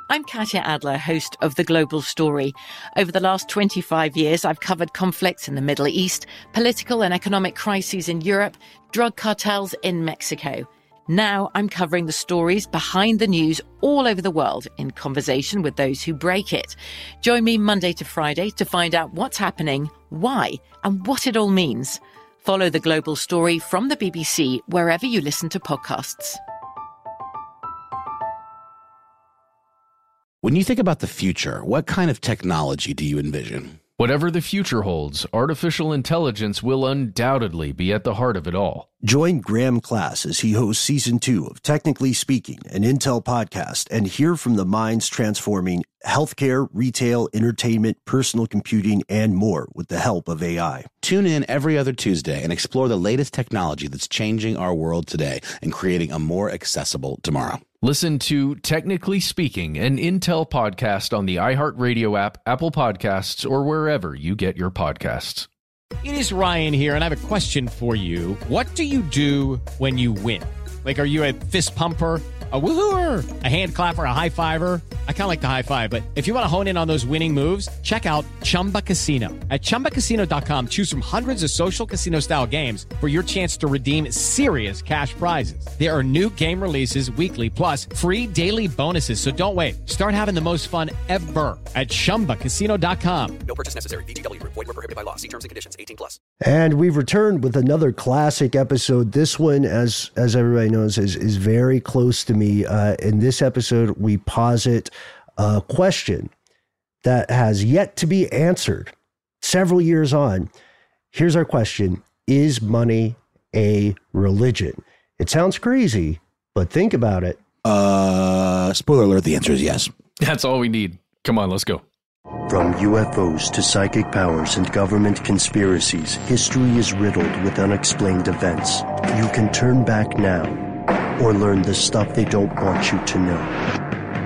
I'm Katya Adler, host of The Global Story. Over the last 25 years, I've covered conflicts in the Middle East, political and economic crises in Europe, drug cartels in Mexico. Now I'm covering the stories behind the news all over the world in conversation with those who break it. Join me Monday to Friday to find out what's happening, why, and what it all means. Follow The Global Story from the BBC wherever you listen to podcasts. When you think about the future, what kind of technology do you envision? Whatever the future holds, artificial intelligence will undoubtedly be at the heart of it all. Join Graham Class as he hosts Season 2 of Technically Speaking, an Intel podcast, and hear from the minds transforming healthcare, retail, entertainment, personal computing, and more with the help of AI. Tune in every other Tuesday and explore the latest technology that's changing our world today and creating a more accessible tomorrow. Listen to Technically Speaking, an Intel podcast on the iHeartRadio app, Apple Podcasts, or wherever you get your podcasts. It is Ryan here, and I have a question for you. What do you do when you win? Like, are you a fist pumper, a woohooer, a hand clapper, a high fiver? I kind of like the high five, but if you want to hone in on those winning moves, check out Chumba Casino. At ChumbaCasino.com, choose from hundreds of social casino-style games for your chance to redeem serious cash prizes. There are new game releases weekly, plus free daily bonuses, so don't wait. Start having the most fun ever at ChumbaCasino.com. No purchase necessary. VGW Group. Void where prohibited by law. See terms and conditions. 18+. And we've returned with another classic episode. This one, as everybody knows, is very close to me. In this episode, we posit a question that has yet to be answered several years on. Here's our question. Is money a religion? It sounds crazy, but think about it. Spoiler alert, the answer is yes. That's all we need. Come on, let's go. From UFOs to psychic powers and government conspiracies, history is riddled with unexplained events. You can turn back now or learn the stuff they don't want you to know.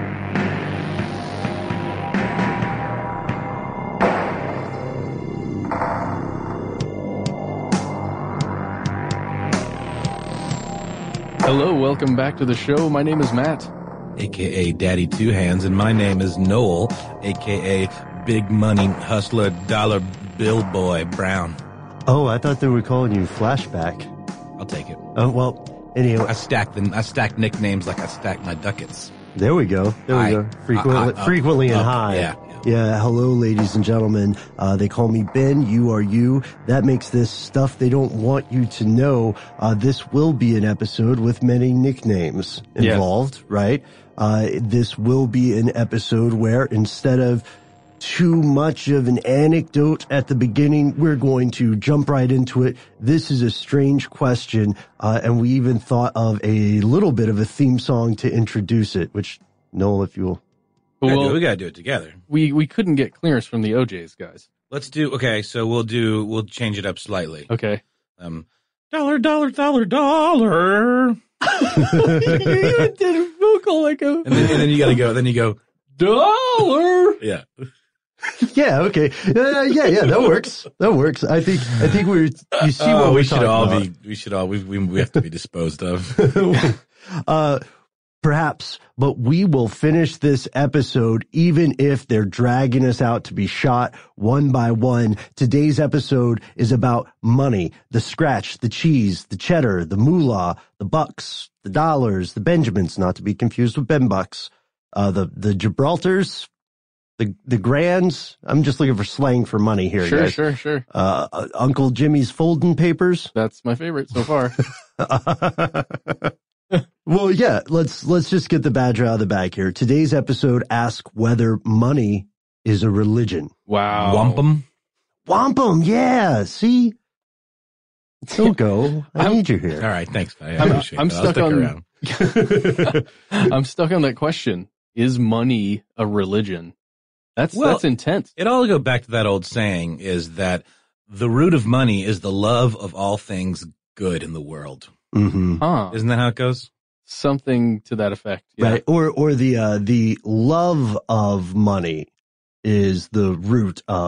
Hello, welcome back to the show. My name is Matt, a.k.a. Daddy Two Hands, and my name is Noel, a.k.a. Big Money Hustler Dollar Bill Boy Brown. Oh, I thought they were calling you Flashback. I'll take it. Oh, well, anyway. I stack nicknames like I stack my ducats. There we go. Frequently and high. Yeah. Yeah, hello, ladies and gentlemen. They call me Ben. You are you. That makes this stuff they don't want you to know. This will be an episode with many nicknames involved, right? This will be an episode where instead of too much of an anecdote at the beginning, we're going to jump right into it. This is a strange question, and we even thought of a little bit of a theme song to introduce it, which, Noel, if you'll... Well, we gotta do it together. We couldn't get clearance from the OJs, guys. Let's do, okay, so we'll change it up slightly. Okay. Dollar, dollar, dollar, dollar. You did a vocal like a... And then you gotta go, then you go, dollar. Yeah. Yeah, okay. Yeah, that works. That works. I think you see what we should all about. We have to be disposed of. Perhaps, but we will finish this episode even if they're dragging us out to be shot one by one. Today's episode is about money, the scratch, the cheese, the cheddar, the moolah, the bucks, the dollars, the Benjamins, not to be confused with Ben Bucks, the Gibraltars, the grands. I'm just looking for slang for money here, guys. Sure. Uncle Jimmy's folding papers. That's my favorite so far. Well, yeah, let's just get the badger out of the bag here. Today's episode asks whether money is a religion. Wow. Wampum, yeah. See? Don't go. I need you here. All right, thanks. I'm stuck on I'm stuck on that question. Is money a religion? That's intense. It all go back to that old saying is that the root of money is the love of all things good in the world. Mm-hmm. Huh. Isn't that how it goes? Something to that effect. Yeah. Right. Or the love of money is the root of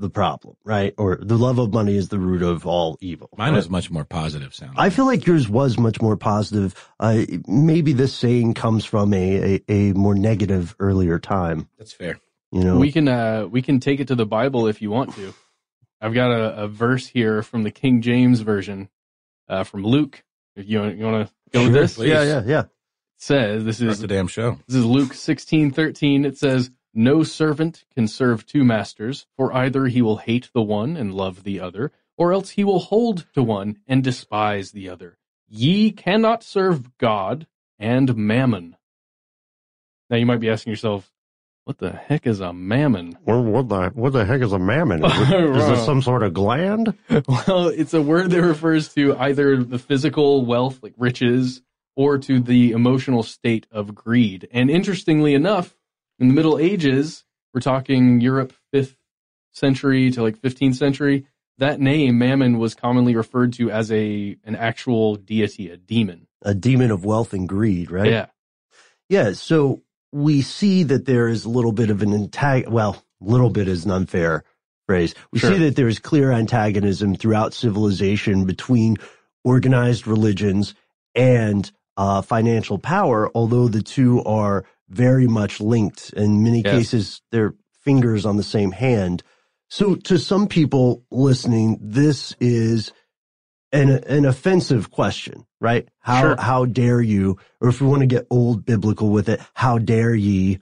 the problem, right? Or the love of money is the root of all evil. Mine was much more positive sounding. I feel like yours was much more positive. Maybe this saying comes from a more negative earlier time. That's fair. You know, we can take it to the Bible if you want to. I've got a verse here from the King James version, from Luke. If you want to go with this, please. Yeah. It says this is the damn show. This is Luke 16:13. It says, "No servant can serve two masters, for either he will hate the one and love the other, or else he will hold to one and despise the other. Ye cannot serve God and mammon." Now you might be asking yourself, what the heck is a mammon? what the heck is a mammon? Is this some sort of gland? Well, it's a word that refers to either the physical wealth, like riches, or to the emotional state of greed. And interestingly enough, in the Middle Ages, we're talking Europe 5th century to like 15th century, that name, mammon, was commonly referred to as an actual deity, a demon. A demon of wealth and greed, right? Yeah. Yeah, so we see that there is a little bit of an little bit is an unfair phrase. We see that there is clear antagonism throughout civilization between organized religions and financial power, although the two are very much linked. In many cases, they're fingers on the same hand. So to some people listening, this is an offensive question, right? How dare you, or if we want to get old biblical with it, how dare ye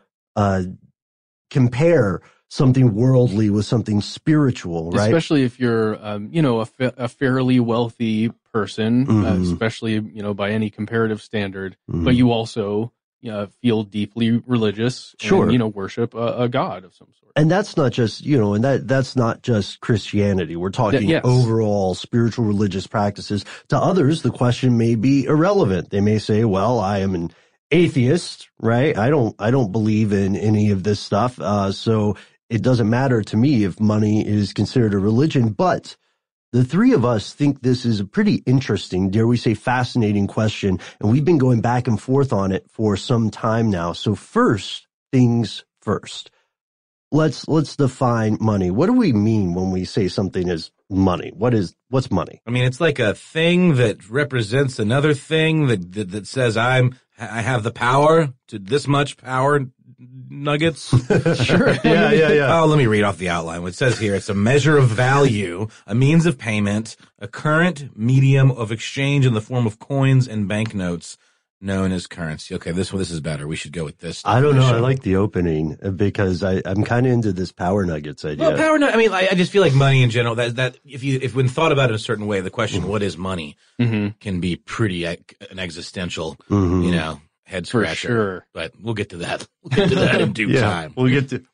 compare something worldly with something spiritual, right? Especially if you're, a fairly wealthy person, especially, by any comparative standard, but you also feel deeply religious and, worship a god of some sort. And that's not just, that's not just Christianity. We're talking overall spiritual religious practices. To others, the question may be irrelevant. They may say, well, I am an atheist, right? I don't believe in any of this stuff. So it doesn't matter to me if money is considered a religion. But the three of us think this is a pretty interesting, dare we say fascinating question. And we've been going back and forth on it for some time now. So first things first. Let's define money. What do we mean when we say something is money? What's money? I mean, it's like a thing that represents another thing that says I have the power to this much power nuggets. Sure. Yeah. Oh, let me read off the outline. What it says here, it's a measure of value, a means of payment, a current medium of exchange in the form of coins and banknotes, known as currency. Okay, this is better. We should go with this. I don't know. I like the opening because I'm kind of into this power nuggets idea. Well, power nuggets. I mean, I just feel like money in general. That if when thought about in a certain way, the question "what is money" can be pretty an existential, head scratcher. For sure. But we'll get to that. We'll get to that in due time. We'll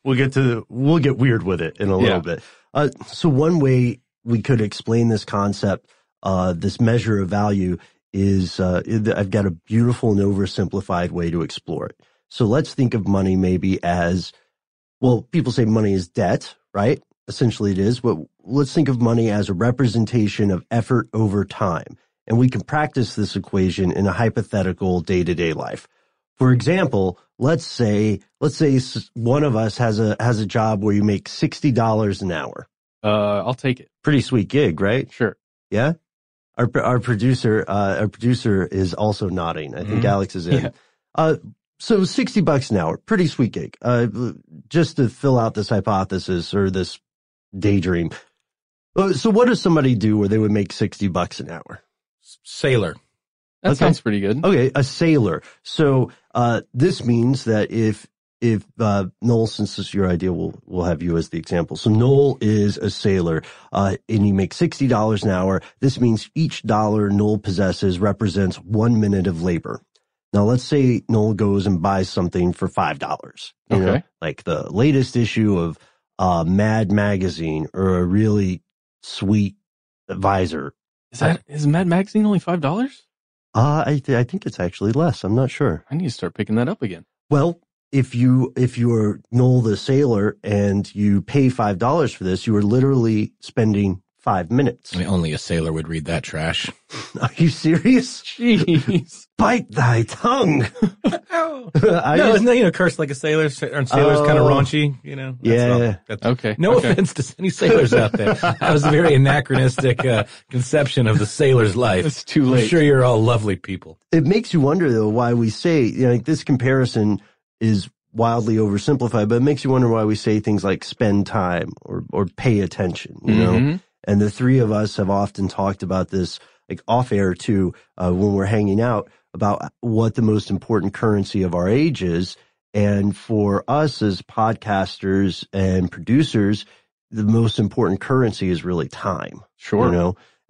get weird with it in a little bit. So one way we could explain this concept, this measure of value, is I've got a beautiful and oversimplified way to explore it. So let's think of money maybe as, well, people say money is debt, right? Essentially it is, but let's think of money as a representation of effort over time. And we can practice this equation in a hypothetical day-to-day life. For example, let's say one of us has a job where you make $60 an hour. I'll take it. Pretty sweet gig, right? Sure. Yeah? Our producer is also nodding. I think Alex is in. Yeah. So $60 an hour, pretty sweet gig. Just to fill out this hypothesis or this daydream. So what does somebody do where they would make $60 an hour? Sailor. That sounds pretty good. Okay, a sailor. So this means that if Noel, since this is your idea, we'll have you as the example. So Noel is a sailor, and he makes $60 an hour. This means each dollar Noel possesses represents 1 minute of labor. Now let's say Noel goes and buys something for $5. You know, like the latest issue of Mad Magazine or a really sweet visor. Is Mad Magazine only $5? I think it's actually less. I'm not sure. I need to start picking that up again. Well, if you're Noel the sailor and you pay $5 for this, you are literally spending 5 minutes. I mean, only a sailor would read that trash. Are you serious? Jeez. Bite thy tongue. No, isn't that, curse like a sailor? Aren't sailors kind of raunchy? That's Okay. No offense to any sailors out there. That was a very anachronistic conception of the sailor's life. It's too late. I'm sure you're all lovely people. It makes you wonder, though, why we say, this comparison is wildly oversimplified, but it makes you wonder why we say things like spend time or pay attention, know? And the three of us have often talked about this, like off air too, when we're hanging out, about what the most important currency of our age is. And for us as podcasters and producers, the most important currency is really time. Sure.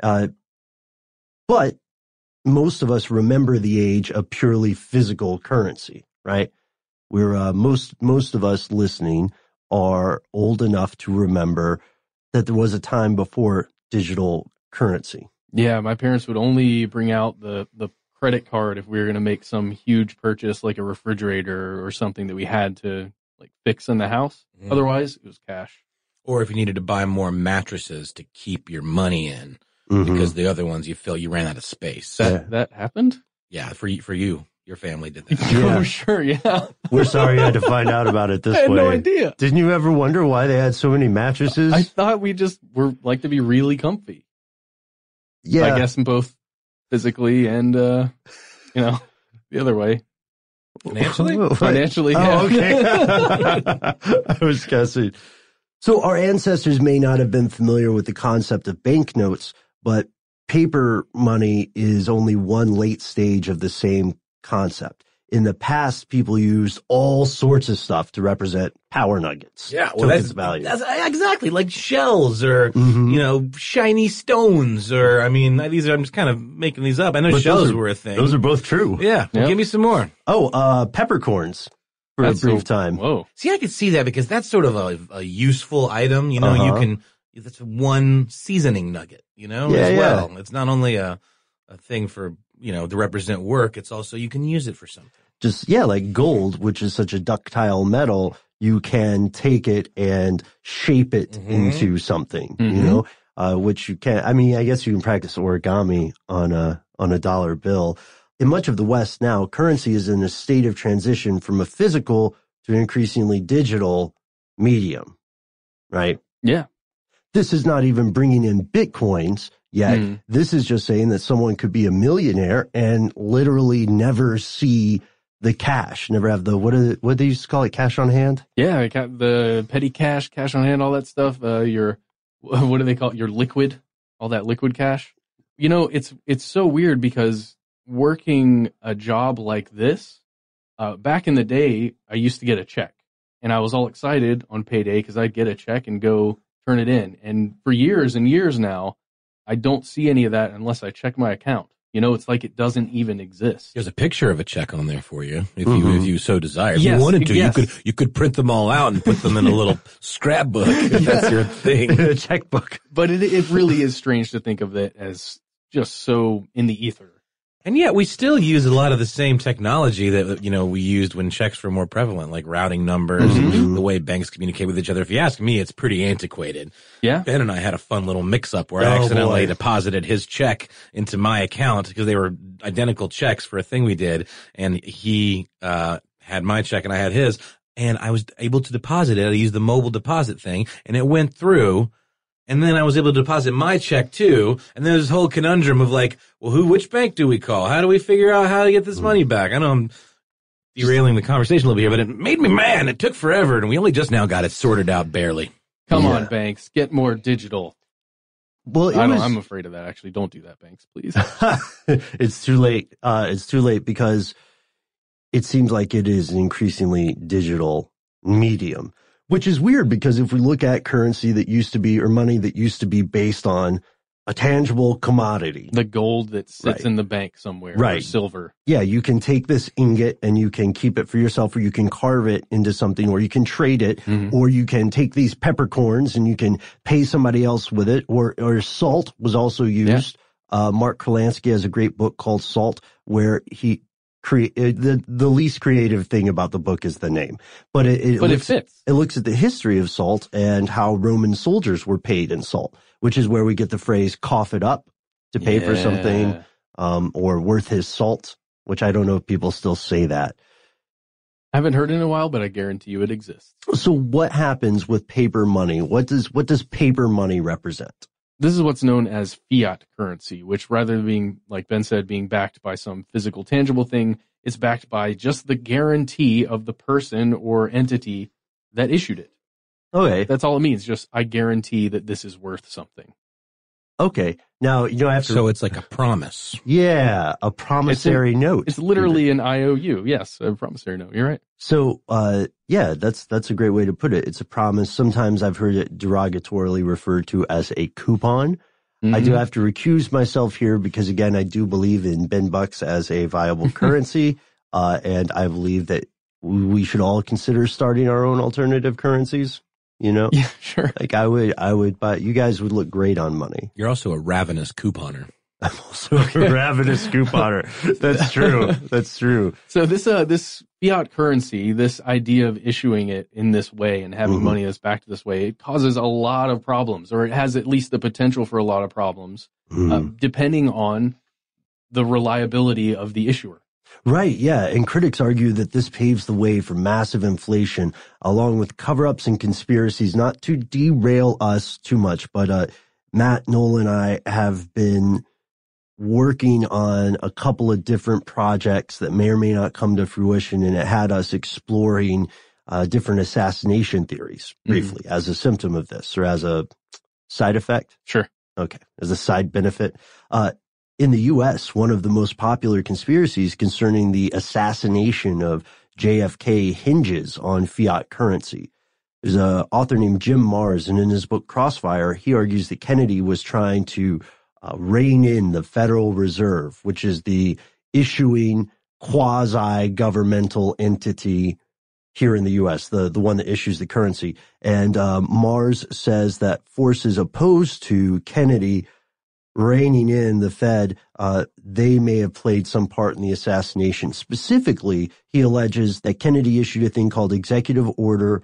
But most of us remember the age of purely physical currency, right? We're most of us listening are old enough to remember that there was a time before digital currency. Yeah, my parents would only bring out the credit card if we were going to make some huge purchase, like a refrigerator or something that we had to fix in the house. Otherwise, it was cash. Or if you needed to buy more mattresses to keep your money in, because the other ones you ran out of space. That happened? Yeah, for you. Your family did that. Oh, sure, yeah. We're sorry you had to find out about it this way. I had no idea. Didn't you ever wonder why they had so many mattresses? I thought we just were to be really comfy. Yeah. I guess in both physically and, the other way. Financially? Financially, yeah. Oh, okay. I was guessing. So our ancestors may not have been familiar with the concept of banknotes, but paper money is only one late stage of the same concept. In the past, people used all sorts of stuff to represent power nuggets. Yeah, well, that's value. That's exactly like shells or shiny stones or I'm just kind of making these up. I know shells were a thing. Those are both true. Yeah, well, give me some more. Oh, peppercorns for a brief time. Whoa. See, I could see that because that's sort of a useful item. You can. That's one seasoning nugget. As well. It's not only a thing for to represent work. It's also you can use it for something. Just, like gold, which is such a ductile metal, you can take it and shape it into something, which you can, I guess you can practice origami on a dollar bill. In much of the West now, currency is in a state of transition from a physical to an increasingly digital medium, right? Yeah. This is not even bringing in Bitcoins yet. This is just saying that someone could be a millionaire and literally never see the cash, never have the, what do they used to call it, cash on hand? Yeah, the petty cash on hand, all that stuff. What do they call it? Your liquid, all that liquid cash. It's so weird because working a job like this, back in the day, I used to get a check and I was all excited on payday because I'd get a check and go turn it in. And for years and years now, I don't see any of that unless I check my account. It's like it doesn't even exist. There's a picture of a check on there for you if you so desire. If yes, you wanted to, yes. you could print them all out and put them in a little scrapbook if that's your thing. A checkbook. But it really is strange to think of it as just so in the ether. And yet we still use a lot of the same technology that, we used when checks were more prevalent, like routing numbers and the way banks communicate with each other. If you ask me, it's pretty antiquated. Yeah. Ben and I had a fun little mix-up where I accidentally deposited his check into my account because they were identical checks for a thing we did. And he had my check and I had his. And I was able to deposit it. I used the mobile deposit thing, and it went through. And then I was able to deposit my check too. And there's this whole conundrum of which bank do we call? How do we figure out how to get this money back? I know I'm derailing the conversation a little bit here, but it made me mad. It took forever, and we only just now got it sorted out barely. Come on, banks, get more digital. Well, I'm afraid of that. Actually, don't do that, banks, please. It's too late. It's too late because it seems like it is an increasingly digital medium. Which is weird because if we look at currency that used to be, or money that used to be based on a tangible commodity. The gold that sits in the bank somewhere. Right. Or silver. Yeah, you can take this ingot and you can keep it for yourself, or you can carve it into something, or you can trade it, or you can take these peppercorns and you can pay somebody else with it, or salt was also used. Yeah. Mark Kurlansky has a great book called Salt, where the least creative thing about the book is the name, but it fits. It looks at the history of salt and how Roman soldiers were paid in salt, which is where we get the phrase "cough it up" to pay for something, or worth his salt, which I don't know if people still say that. I haven't heard it in a while, but I guarantee you it exists. So what happens with paper money? What does paper money represent? This is what's known as fiat currency, which rather than being, like Ben said, being backed by some physical, tangible thing, it's backed by just the guarantee of the person or entity that issued it. Okay. That's all it means. Just, I guarantee that this is worth something. Okay. Now, I have to... So it's like a promise. Yeah, a promissory note. It's literally an IOU. Yes, a promissory note. You're right. So, yeah, that's a great way to put it. It's a promise. Sometimes I've heard it derogatorily referred to as a coupon. Mm-hmm. I do have to recuse myself here because, again, I do believe in Ben Bucks as a viable currency, and I believe that we should all consider starting our own alternative currencies. Yeah, sure. Like I would, but you guys would look great on money. You're also a ravenous couponer. I'm also a ravenous couponer. That's true. That's true. So this fiat currency, this idea of issuing it in this way and having money that's backed this way, it causes a lot of problems, or it has at least the potential for a lot of problems, depending on the reliability of the issuer. Right, yeah, and critics argue that this paves the way for massive inflation, along with cover-ups and conspiracies. Not to derail us too much, but Matt, Noel, and I have been working on a couple of different projects that may or may not come to fruition, and it had us exploring different assassination theories briefly as a symptom of this, or as a side effect. Sure. Okay, as a side benefit. In the U.S., one of the most popular conspiracies concerning the assassination of JFK hinges on fiat currency. There's an author named Jim Marrs, and in his book Crossfire, he argues that Kennedy was trying to rein in the Federal Reserve, which is the issuing quasi-governmental entity here in the U.S., the one that issues the currency. And Marrs says that forces opposed to Kennedy reining in the Fed, they may have played some part in the assassination. Specifically, he alleges that Kennedy issued a thing called Executive Order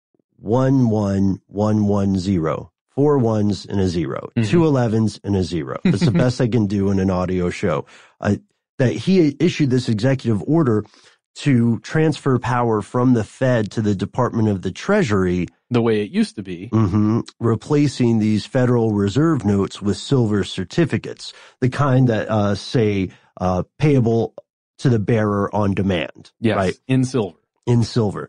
11110. 4 ones and a 0, 2 11s and a 0. That's the best I can do in an audio show. That he issued this executive order to transfer power from the Fed to the Department of the Treasury. The way it used to be. Replacing these Federal Reserve notes with silver certificates, the kind that say payable to the bearer on demand. Yes, right? In silver. In silver.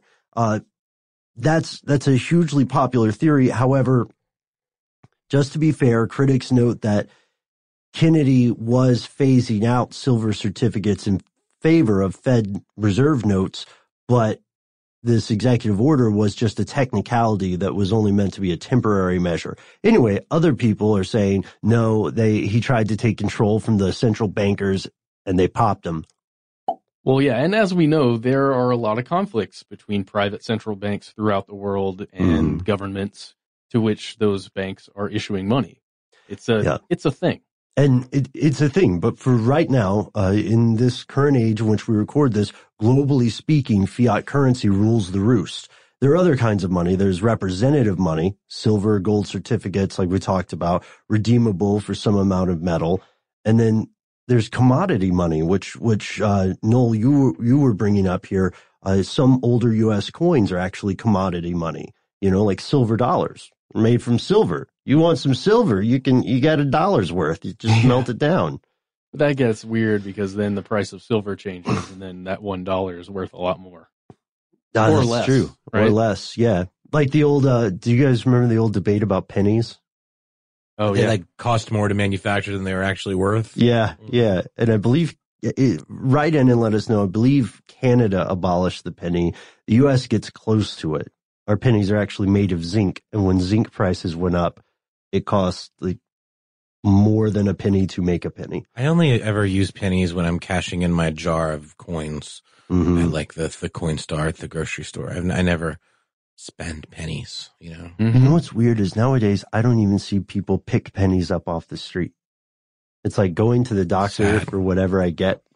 That's a hugely popular theory. However, just to be fair, critics note that Kennedy was phasing out silver certificates in favor of Fed Reserve notes, but this executive order was just a technicality that was only meant to be a temporary measure. Anyway, other people are saying, no, he tried to take control from the central bankers and they popped him. Well, yeah, and as we know, there are a lot of conflicts between private central banks throughout the world and governments to which those banks are issuing money. It's a thing. And it's a thing, but for right now, in this current age in which we record this, globally speaking, fiat currency rules the roost. There are other kinds of money. There's representative money, silver, gold certificates, like we talked about, redeemable for some amount of metal. And then there's commodity money, which Noel, you were bringing up here. Some older U.S. coins are actually commodity money, like silver dollars made from silver. You want some silver, you got $1 worth. You just melt it down. That gets weird because then the price of silver changes and then that $1 is worth a lot more. Or that's less. True. Right? Or less, yeah. Like the old, do you guys remember the old debate about pennies? Oh, yeah. They cost more to manufacture than they were actually worth. Yeah, yeah. And I believe, write in and let us know, I believe Canada abolished the penny. The U.S. gets close to it. Our pennies are actually made of zinc. And when zinc prices went up, it cost like more than a penny to make a penny. I only ever use pennies when I'm cashing in my jar of coins. I like the Coinstar at the grocery store. I never spend pennies, You know what's weird is nowadays I don't even see people pick pennies up off the street. It's like going to the doctor for whatever I get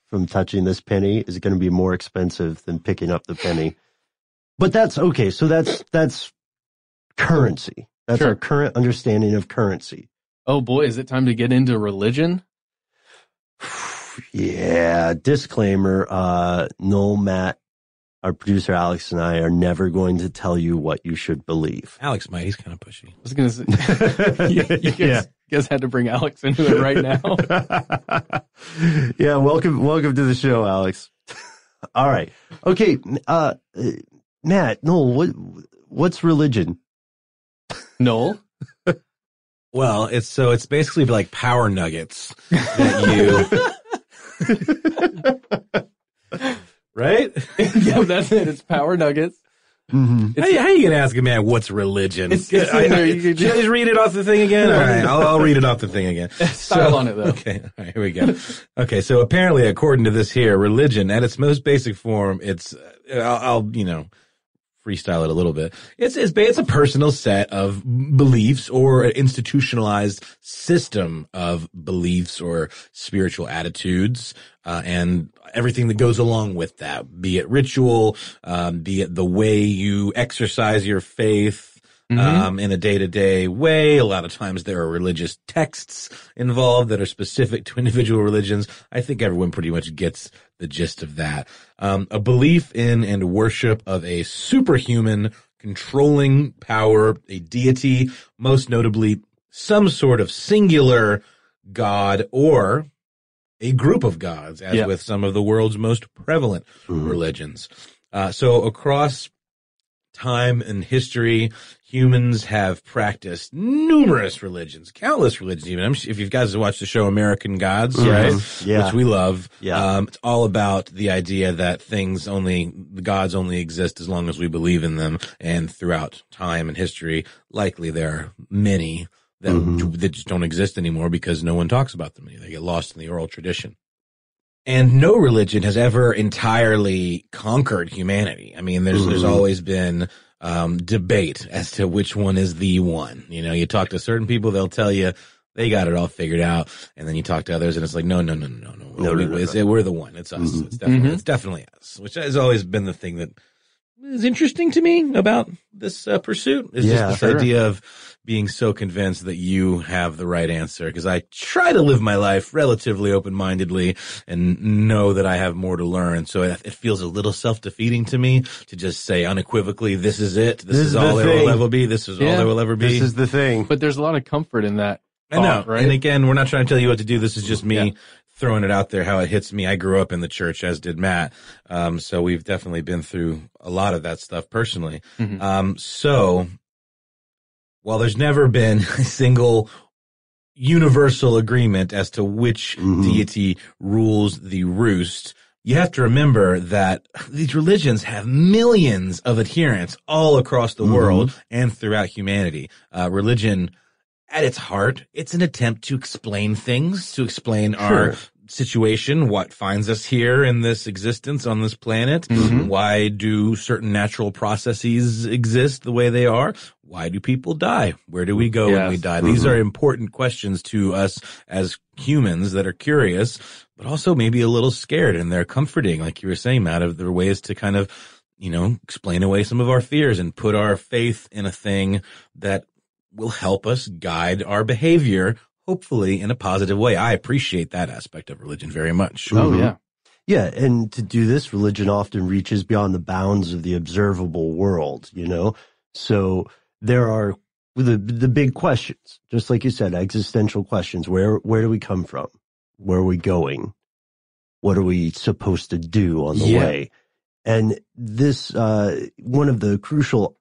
from touching this penny is going to be more expensive than picking up the penny. But that's okay. So that's currency. That's Sure. our current understanding of currency. Oh boy, is it time to get into religion? Yeah. Disclaimer. Noel, Matt, our producer Alex, and I are never going to tell you what you should believe. Alex might. He's kind of pushy. I was going to say, you guys had to bring Alex into it right now. Yeah. Welcome to the show, Alex. All right. Okay. Matt, Noel, what's religion? Noel? Well, it's basically like power nuggets that you, right? Yeah, that's it. It's power nuggets. Mm-hmm. How you gonna ask a man what's religion? It's in there. You could Should I just read it off the thing again? All right, I'll read it off the thing again. Style on it though. Okay, all right, here we go. Okay, so apparently, according to this here, religion at its most basic form, it's I'll freestyle it a little bit. It's a personal set of beliefs or an institutionalized system of beliefs or spiritual attitudes, and everything that goes along with that, be it ritual, be it the way you exercise your faith, in a day-to-day way. A lot of times there are religious texts involved that are specific to individual religions. I think everyone pretty much gets the gist of that. A belief in and worship of a superhuman controlling power, a deity, most notably some sort of singular god or a group of gods, as with some of the world's most prevalent religions. So across time and history, humans have practiced numerous religions, countless religions even. If you guys have watched the show American Gods, right? Yeah. Which we love. Yeah. It's all about the idea that the gods only exist as long as we believe in them. And throughout time and history, likely there are many that just don't exist anymore because no one talks about them. They get lost in the oral tradition. And no religion has ever entirely conquered humanity. I mean, there's always been debate as to which one is the one. You talk to certain people, they'll tell you they got it all figured out, and then you talk to others, and it's like, no. We're the one. It's us. It's definitely us. Which has always been the thing that is interesting to me about this pursuit. Is just this idea of being so convinced that you have the right answer. Because I try to live my life relatively open-mindedly and know that I have more to learn. So it feels a little self-defeating to me to just say unequivocally, this is it. This is all there will ever be. This is all there will ever be. This is the thing. But there's a lot of comfort in that thought, I know. right? And again, we're not trying to tell you what to do. This is just me throwing it out there, how it hits me. I grew up in the church, as did Matt. So we've definitely been through a lot of that stuff personally. So while there's never been a single universal agreement as to which deity rules the roost, you have to remember that these religions have millions of adherents all across the world and throughout humanity. Religion, at its heart, it's an attempt to explain things, to explain our situation, what finds us here in this existence on this planet. Why do certain natural processes exist the way they are? Why do people die? Where do we go when we die? These are important questions to us as humans that are curious, but also maybe a little scared, and they're comforting, like you were saying, Matt, of their ways to kind of, explain away some of our fears and put our faith in a thing that will help us guide our behavior, hopefully in a positive way. I appreciate that aspect of religion very much. Oh, yeah. Yeah, and to do this, religion often reaches beyond the bounds of the observable world, So there are the big questions, just like you said, existential questions. Where do we come from? Where are we going? What are we supposed to do on the way? And this, one of the crucial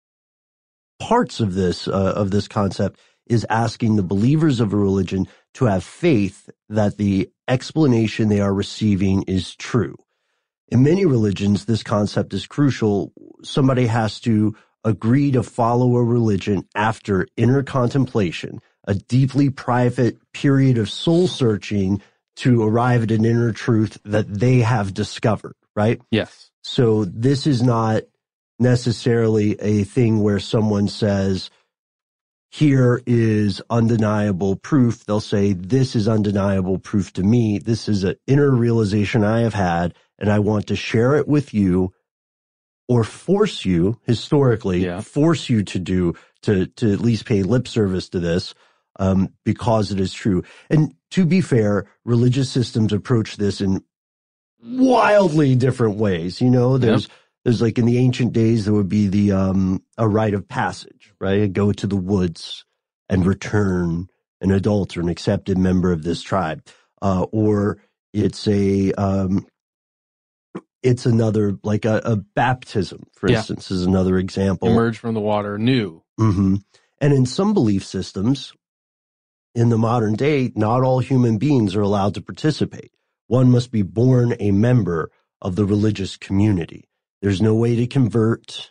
parts of this concept is asking the believers of a religion to have faith that the explanation they are receiving is true. In many religions, this concept is crucial. Somebody has to agree to follow a religion after inner contemplation, a deeply private period of soul searching to arrive at an inner truth that they have discovered, right? Yes. So this is not necessarily a thing where someone says, here is undeniable proof. They'll say, this is undeniable proof to me. This is an inner realization I have had, and I want to share it with you, or force you, historically, force you to at least pay lip service to this, because it is true. And to be fair, religious systems approach this in wildly different ways. You know, there's like in the ancient days, there would be the, a rite of passage, right? Go to the woods and return an adult or an accepted member of this tribe. Or it's it's another, like a baptism, for instance, is another example. Emerge from the water new. Mm-hmm. And in some belief systems, in the modern day, not all human beings are allowed to participate. One must be born a member of the religious community. There's no way to convert.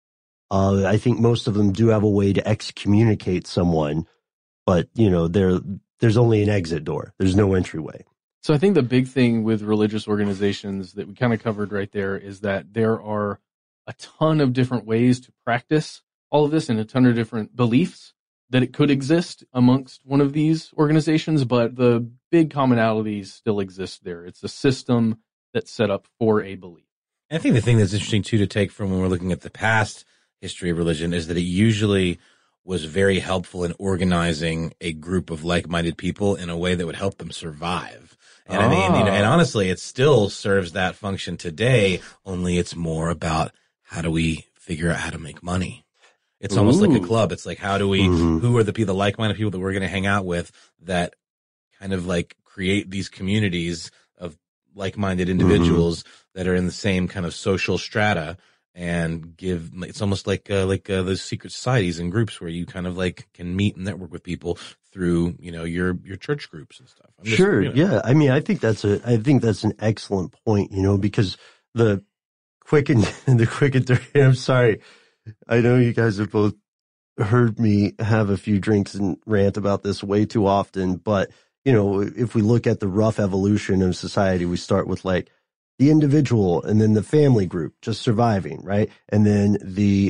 I think most of them do have a way to excommunicate someone, but, you know, there's only an exit door. There's no entryway. So I think the big thing with religious organizations that we kind of covered right there is that there are a ton of different ways to practice all of this and a ton of different beliefs that it could exist amongst one of these organizations, but the big commonalities still exist there. It's a system that's set up for a belief. I think the thing that's interesting, too, to take from when we're looking at the past history of religion is that it usually was very helpful in organizing a group of like-minded people in a way that would help them survive. And I mean, you know, and honestly, it still serves that function today, only it's more about how do we figure out how to make money. It's almost like a club. It's like, how do we, who are the like-minded people that we're going to hang out with that kind of like create these communities of like-minded individuals that are in the same kind of social strata and give, it's almost like those secret societies and groups where you kind of like can meet and network with people through, you know, your church groups and stuff. Sure. Yeah. I mean, I think that's an excellent point, you know, because the quick and dirty, I'm sorry. I know you guys have both heard me have a few drinks and rant about this way too often, but, you know, if we look at the rough evolution of society, we start with like the individual and then the family group just surviving, right? And then the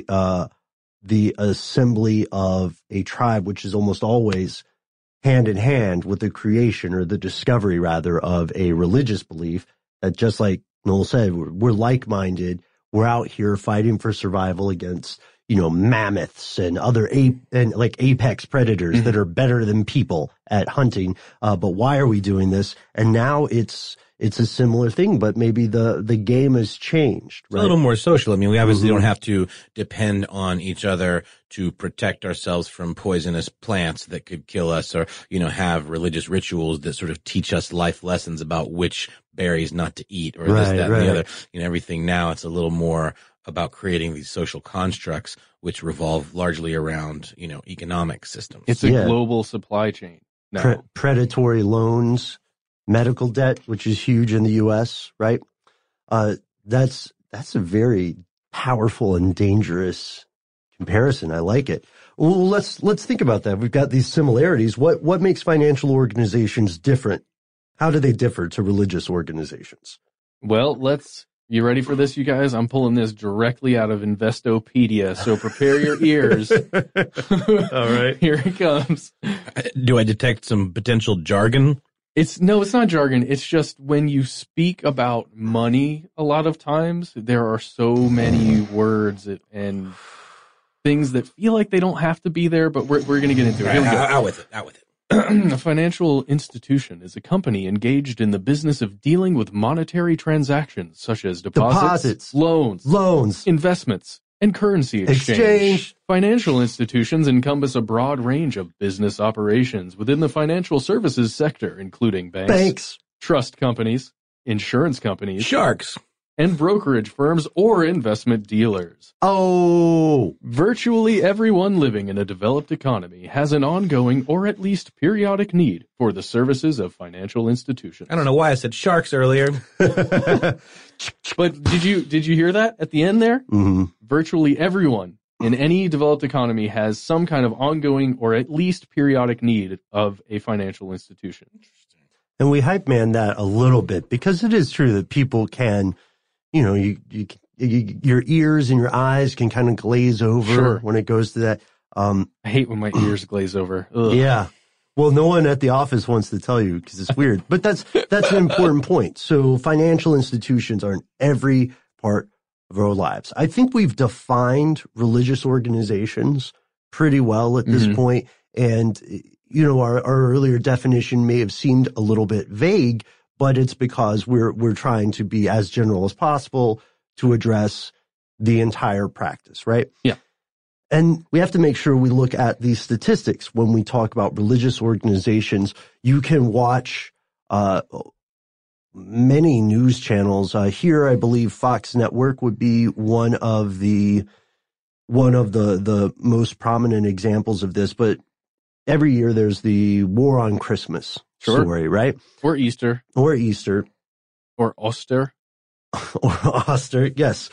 assembly of a tribe, which is almost always hand in hand with the creation or the discovery rather of a religious belief that, just like Noel said, we're like-minded. We're out here fighting for survival against, you know, mammoths and other apex predators that are better than people at hunting. But why are we doing this? And now it's a similar thing, but maybe the game has changed, right? It's a little more social. I mean, we obviously don't have to depend on each other to protect ourselves from poisonous plants that could kill us, or, you know, have religious rituals that sort of teach us life lessons about which berries not to eat, or this, that, and the other. You know, everything now, it's a little more about creating these social constructs which revolve largely around, you know, economic systems. It's a global supply chain now. Predatory loans, medical debt, which is huge in the U.S., right? That's a very powerful and dangerous comparison. I like it. Well, let's think about that. We've got these similarities. What makes financial organizations different? How do they differ to religious organizations? Well, you ready for this, you guys? I'm pulling this directly out of Investopedia, so prepare your ears. All right. Here it comes. Do I detect some potential jargon? It's not jargon. It's just when you speak about money, a lot of times there are so many words and things that feel like they don't have to be there, but we're going to get into it. Here we go. Out with it. A financial institution is a company engaged in the business of dealing with monetary transactions such as deposits, loans, investments, and currency exchange. Financial institutions encompass a broad range of business operations within the financial services sector, including banks, trust companies, insurance companies, sharks, and brokerage firms or investment dealers. Oh! Virtually everyone living in a developed economy has an ongoing or at least periodic need for the services of financial institutions. I don't know why I said sharks earlier. But did you hear that at the end there? Mm-hmm. Virtually everyone in any developed economy has some kind of ongoing or at least periodic need of a financial institution. And we hype man that a little bit because it is true that people can, you know, your ears and your eyes can kind of glaze over when it goes to that. I hate when my ears glaze over. Ugh. Yeah. Well, no one at the office wants to tell you because it's weird, but that's an important point. So financial institutions are in every part of our lives. I think we've defined religious organizations pretty well at this point. And, our earlier definition may have seemed a little bit vague, but it's because we're trying to be as general as possible to address the entire practice, right? Yeah. And we have to make sure we look at these statistics when we talk about religious organizations. You can watch many news channels. Here, I believe Fox Network would be one of the most prominent examples of this. But every year there's the War on Christmas story, right? Or Easter. Or Easter. Or Oster. Or Oster, yes.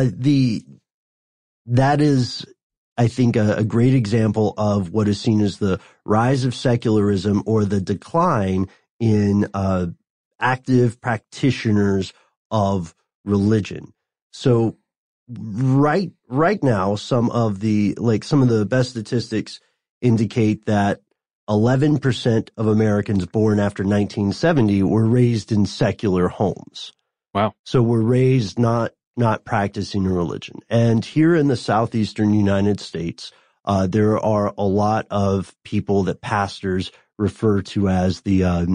That is, I think, a great example of what is seen as the rise of secularism or the decline in active practitioners of religion. So right now, some of the best statistics indicate that 11% of Americans born after 1970 were raised in secular homes. Wow. So were raised not practicing a religion. And here in the southeastern United States, there are a lot of people that pastors refer to as the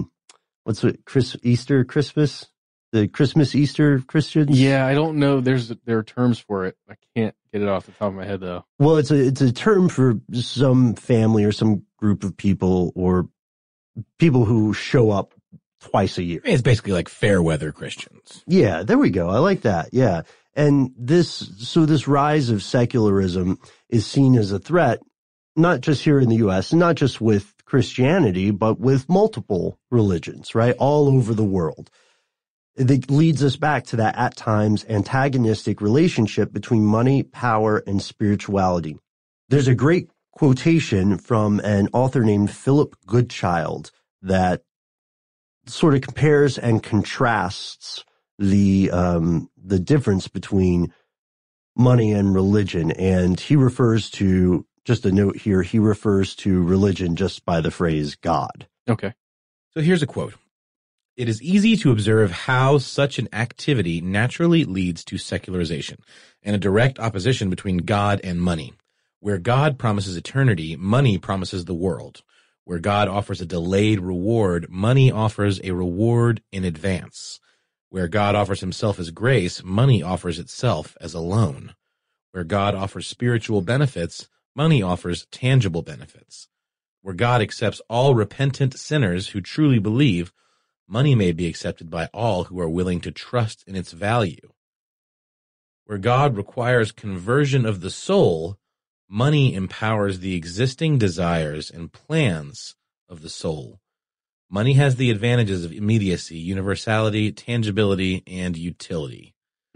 Christmas Easter Christians. Yeah, I don't know. There are terms for it. I can't get it off the top of my head though. Well, it's a term for some family or some group of people or people who show up twice a year. It's basically like fair weather Christians. Yeah, there we go. I like that. Yeah. And this rise of secularism is seen as a threat, not just here in the U.S., not just with Christianity, but with multiple religions, right? All over the world. It leads us back to that at times antagonistic relationship between money, power, and spirituality. There's a great quotation from an author named Philip Goodchild that sort of compares and contrasts the difference between money and religion. And he refers to, just a note here, he refers to religion just by the phrase God. Okay. So here's a quote. It is easy to observe how such an activity naturally leads to secularization and a direct opposition between God and money. Where God promises eternity, money promises the world. Where God offers a delayed reward, money offers a reward in advance. Where God offers himself as grace, money offers itself as a loan. Where God offers spiritual benefits, money offers tangible benefits. Where God accepts all repentant sinners who truly believe, money may be accepted by all who are willing to trust in its value. Where God requires conversion of the soul, money empowers the existing desires and plans of the soul. Money has the advantages of immediacy, universality, tangibility, and utility.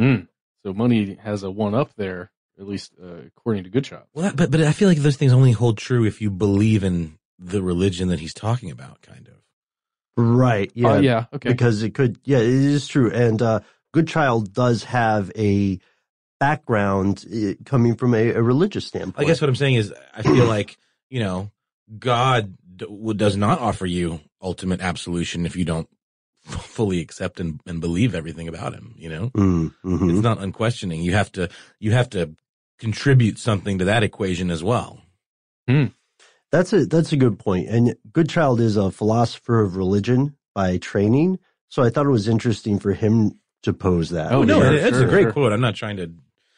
So money has a one-up there, at least according to Goodchild. Well, but I feel like those things only hold true if you believe in the religion that he's talking about, kind of. Right. Yeah. Yeah. Okay. Because it is true. And Goodchild does have a background coming from a religious standpoint. I guess what I'm saying is I feel like, God does not offer you ultimate absolution if you don't fully accept and believe everything about him, Mm-hmm. It's not unquestioning. You have to contribute something to that equation as well. That's a good point. And Goodchild is a philosopher of religion by training. So I thought it was interesting for him to pose that. Oh, no, sure, it's sure, a great sure. quote. I'm not trying to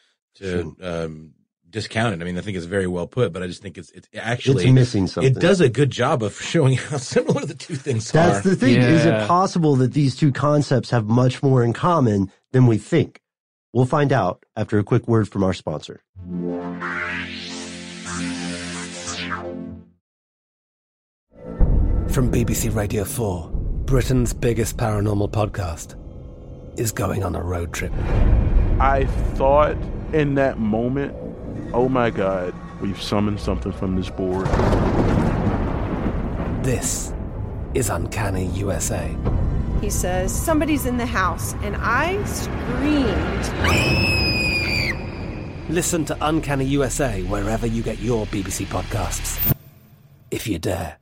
discount it. I mean, I think it's very well put, but I just think it's actually missing something. It does a good job of showing how similar the two things are. That's the thing. Yeah. Is it possible that these two concepts have much more in common than we think? We'll find out after a quick word from our sponsor. From BBC Radio 4, Britain's biggest paranormal podcast is going on a road trip. I thought in that moment, oh my God, we've summoned something from this board. This is Uncanny USA. He says, somebody's in the house, and I screamed. Listen to Uncanny USA wherever you get your BBC podcasts, if you dare.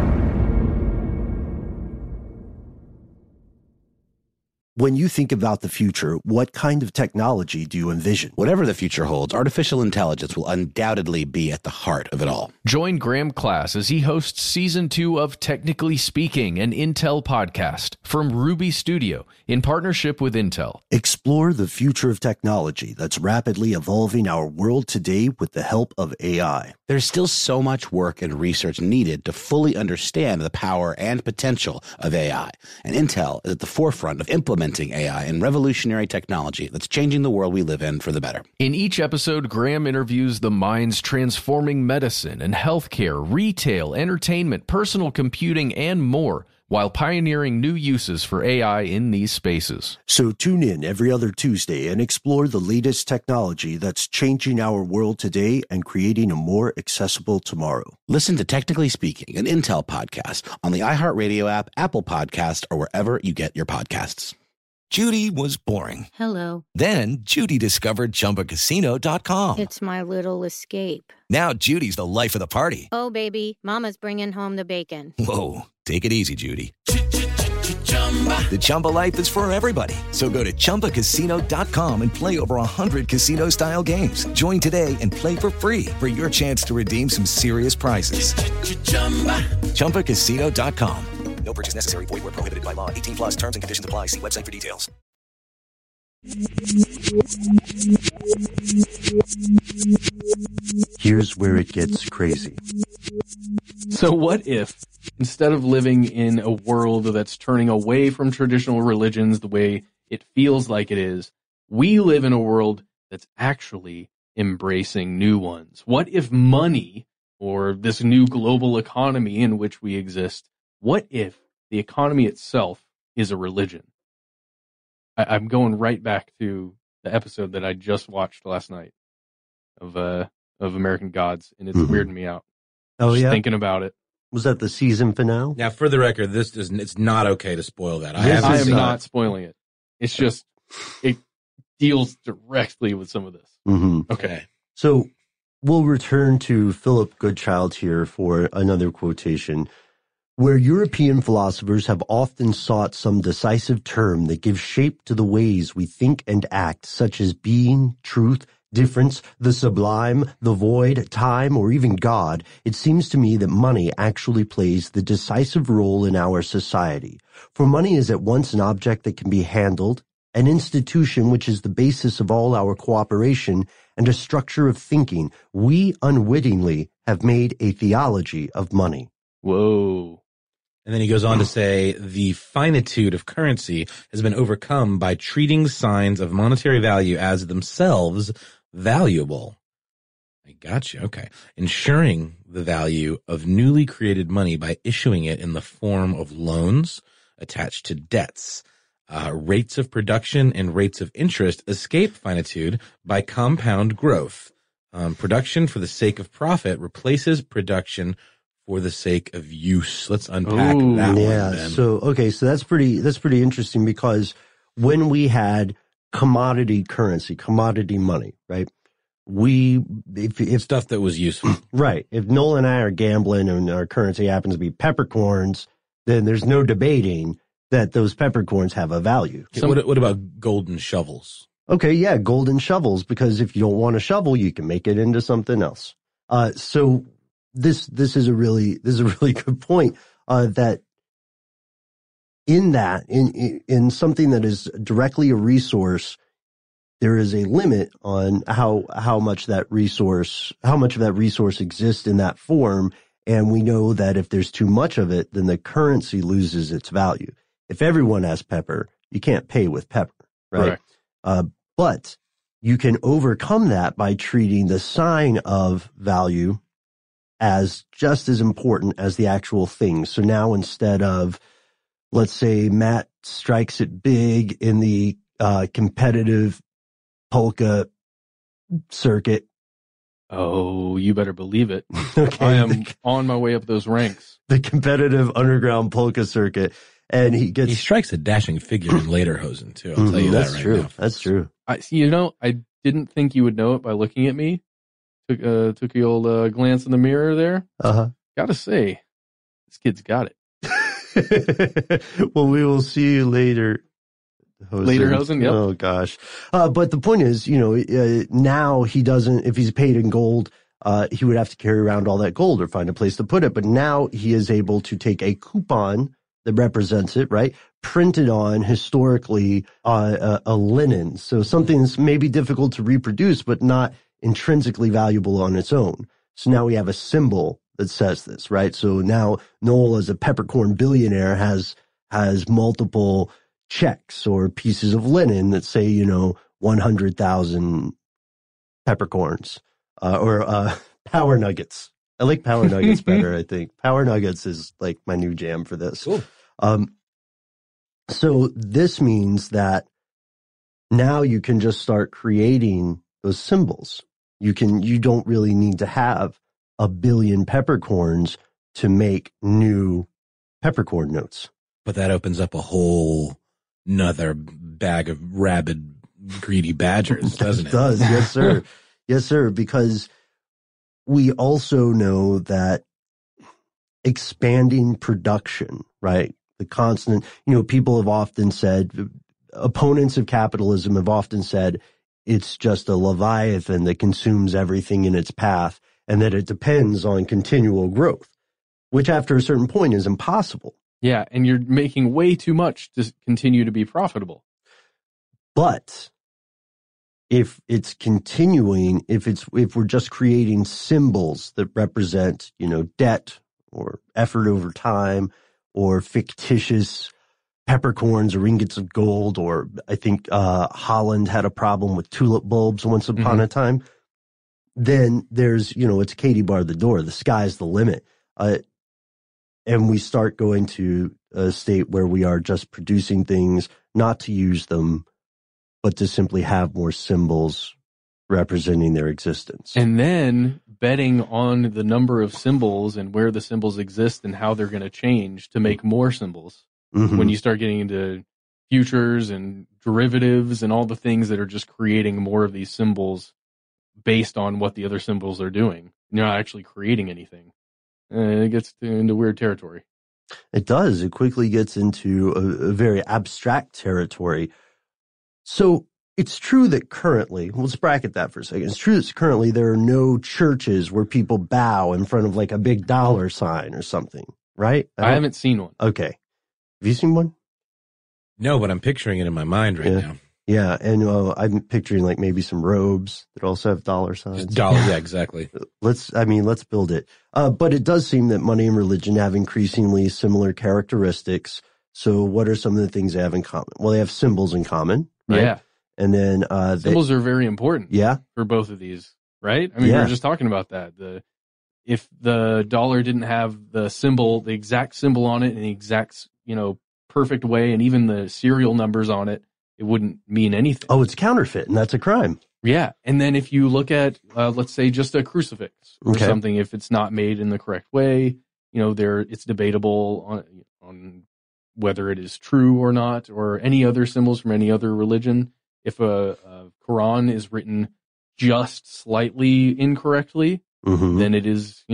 When you think about the future, what kind of technology do you envision? Whatever the future holds, artificial intelligence will undoubtedly be at the heart of it all. Join Graham Class as he hosts Season 2 of Technically Speaking, an Intel podcast from Ruby Studio in partnership with Intel. Explore the future of technology that's rapidly evolving our world today with the help of AI. There's still so much work and research needed to fully understand the power and potential of AI, and Intel is at the forefront of implementing AI and revolutionary technology that's changing the world we live in for the better. In each episode, Graham interviews the minds transforming medicine and healthcare, retail, entertainment, personal computing, and more, while pioneering new uses for AI in these spaces. So tune in every other Tuesday and explore the latest technology that's changing our world today and creating a more accessible tomorrow. Listen to Technically Speaking, an Intel podcast on the iHeartRadio app, Apple Podcast, or wherever you get your podcasts. Judy was boring. Hello. Then Judy discovered ChumbaCasino.com. It's my little escape. Now Judy's the life of the party. Oh, baby, mama's bringing home the bacon. Whoa, take it easy, Judy. The Chumba life is for everybody. So go to ChumbaCasino.com and play over 100 casino-style games. Join today and play for free for your chance to redeem some serious prizes. ChumbaCasino.com. No purchase necessary. Void where prohibited by law. 18 plus terms and conditions apply. See website for details. Here's where it gets crazy. So what if, instead of living in a world that's turning away from traditional religions the way it feels like it is, we live in a world that's actually embracing new ones? What if money, or this new global economy in which we exist, what if the economy itself is a religion? I'm going right back to the episode that I just watched last night of American Gods, and it's weirding me out. Oh, just yeah? thinking about it. Was that the season finale? Now, for the record, it's not okay to spoil that. I am not spoiling it. It's just, it deals directly with some of this. Mm-hmm. Okay. So we'll return to Philip Goodchild here for another quotation. Where European philosophers have often sought some decisive term that gives shape to the ways we think and act, such as being, truth, difference, the sublime, the void, time, or even God, it seems to me that money actually plays the decisive role in our society. For money is at once an object that can be handled, an institution which is the basis of all our cooperation, and a structure of thinking. We unwittingly have made a theology of money. Whoa. And then he goes on to say, the finitude of currency has been overcome by treating signs of monetary value as themselves valuable. I got you. Okay. Ensuring the value of newly created money by issuing it in the form of loans attached to debts. Rates of production and rates of interest escape finitude by compound growth. Production for the sake of profit replaces production for the sake of use. Let's unpack that one. Yeah. So that's pretty interesting, because when we had commodity currency, commodity money, right? If stuff that was useful, right? If Noel and I are gambling and our currency happens to be peppercorns, then there's no debating that those peppercorns have a value. What about golden shovels? Okay, yeah, golden shovels, because if you don't want a shovel, you can make it into something else. So this is a really good point, that in something that is directly a resource, there is a limit on how much of that resource exists in that form. And we know that if there's too much of it, then the currency loses its value. If everyone has pepper, you can't pay with pepper, right? But you can overcome that by treating the sign of value as just as important as the actual thing. So now, instead of, let's say, Matt strikes it big in the competitive polka circuit. Oh, you better believe it. Okay. I am on my way up those ranks. The competitive underground polka circuit. And he strikes a dashing figure in Lederhosen too. I'll tell you that's that right true. now. That's true. I didn't think you would know it by looking at me. Took the old glance in the mirror there. Gotta say, this kid's got it. Well, we will see you later. Hosen, yep. Oh gosh. But the point is, now he doesn't, if he's paid in gold, he would have to carry around all that gold or find a place to put it. But now he is able to take a coupon that represents it, right? Printed on historically a linen. So something that's maybe difficult to reproduce, but not intrinsically valuable on its own. So now we have a symbol that says this, right? So now Noel, as a peppercorn billionaire, has multiple checks or pieces of linen that say, 100,000 peppercorns, or power nuggets. I like power nuggets better, I think. Power nuggets is like my new jam for this. Cool. So this means that now you can just start creating those symbols. You don't really need to have 1 billion peppercorns to make new peppercorn notes. But that opens up a whole another bag of rabid, greedy badgers, doesn't it? It does, yes, sir. Yes, sir, because we also know that expanding production, right? The constant, people have often said, opponents of capitalism have often said, it's just a leviathan that consumes everything in its path, and that it depends on continual growth, which after a certain point is impossible. Yeah, and you're making way too much to continue to be profitable. But if it's continuing, if we're just creating symbols that represent, debt or effort over time or fictitious peppercorns or ingots of gold, or I think Holland had a problem with tulip bulbs once upon a time, then there's, it's Katie bar the door. The sky's the limit. And we start going to a state where we are just producing things, not to use them, but to simply have more symbols representing their existence. And then betting on the number of symbols and where the symbols exist and how they're going to change to make more symbols. When you start getting into futures and derivatives and all the things that are just creating more of these symbols based on what the other symbols are doing. You're not actually creating anything. It gets into weird territory. It does. It quickly gets into a very abstract territory. So it's true that currently, let's bracket that for a second. It's true that currently there are no churches where people bow in front of like a big dollar sign or something, right? I haven't seen one. Okay. Have you seen one? No, but I'm picturing it in my mind right now. Yeah, and I'm picturing like maybe some robes that also have dollar signs. Yeah, exactly. Let's build it. But it does seem that money and religion have increasingly similar characteristics. So what are some of the things they have in common? Well, they have symbols in common, right? Yeah. And then symbols are very important. Yeah. For both of these, right? I mean, we were just talking about that. If the dollar didn't have the exact symbol on it in the exact, perfect way, and even the serial numbers on it, it wouldn't mean anything. Oh, it's counterfeit, and that's a crime. Yeah. And then if you look at, let's say, just a crucifix or something, if it's not made in the correct way, it's debatable on whether it is true or not, or any other symbols from any other religion. If a Quran is written just slightly incorrectly, then it is,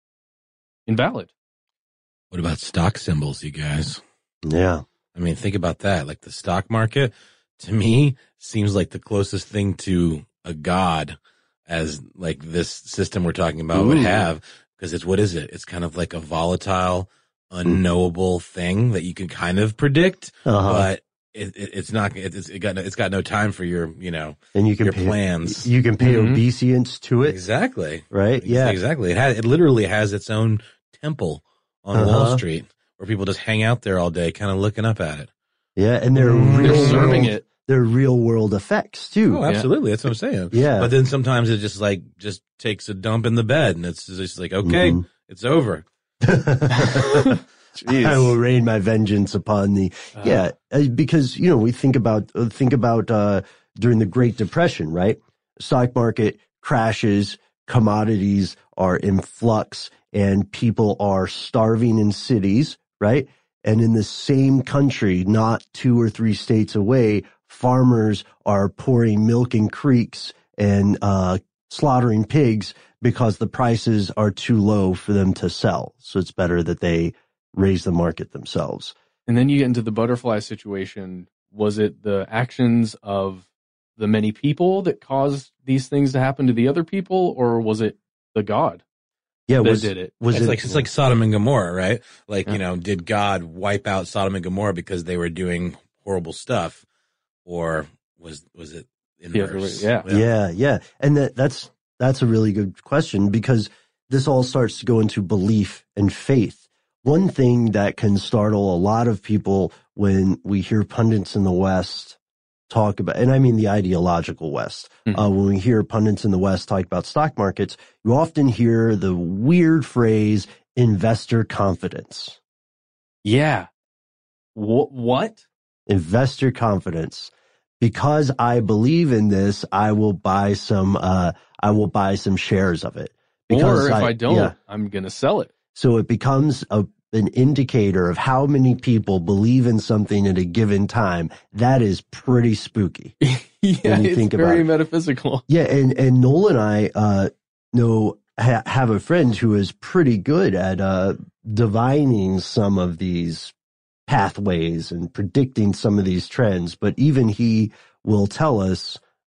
invalid. What about stock symbols, you guys? Yeah. I mean, think about that. Like the stock market, to me, seems like the closest thing to a god as like this system we're talking about would have, because what is it? It's kind of like a volatile, unknowable thing that you can kind of predict, but it's got no time for your, and you can your pay, plans. You can pay obeisance to it. Exactly. Right? Yeah. Exactly. It literally has its own temple on Wall Street where people just hang out there all day kind of looking up at it. Yeah. And they're serving it. They're real world effects too. Oh, absolutely. That's what I'm saying. Yeah. But then sometimes it just takes a dump in the bed and it's just like, okay, it's over. I will rain my vengeance upon thee. Because, we think about during the Great Depression, right? Stock market crashes, commodities are in flux, and people are starving in cities, right? And in the same country, not 2 or 3 states away, farmers are pouring milk in creeks and slaughtering pigs because the prices are too low for them to sell. So it's better that they raise the market themselves. And then you get into the butterfly situation. Was it the actions of the many people that caused these things to happen to the other people, or was it the God? Yeah, that did it? It's like Sodom and Gomorrah, right? Like, did God wipe out Sodom and Gomorrah because they were doing horrible stuff, or was it inverse? Yeah. And that's a really good question, because this all starts to go into belief and faith. One thing that can startle a lot of people when we hear pundits in the West talk about, and I mean the ideological West, when we hear pundits in the West talk about stock markets, you often hear the weird phrase, investor confidence. Yeah. What? Investor confidence. Because I believe in this, I will buy some shares of it. Because or if I don't, I'm going to sell it. So it becomes an indicator of how many people believe in something at a given time. That is pretty spooky. It's very metaphysical. Yeah, and Noel and I have a friend who is pretty good at divining some of these pathways and predicting some of these trends. But even he will tell us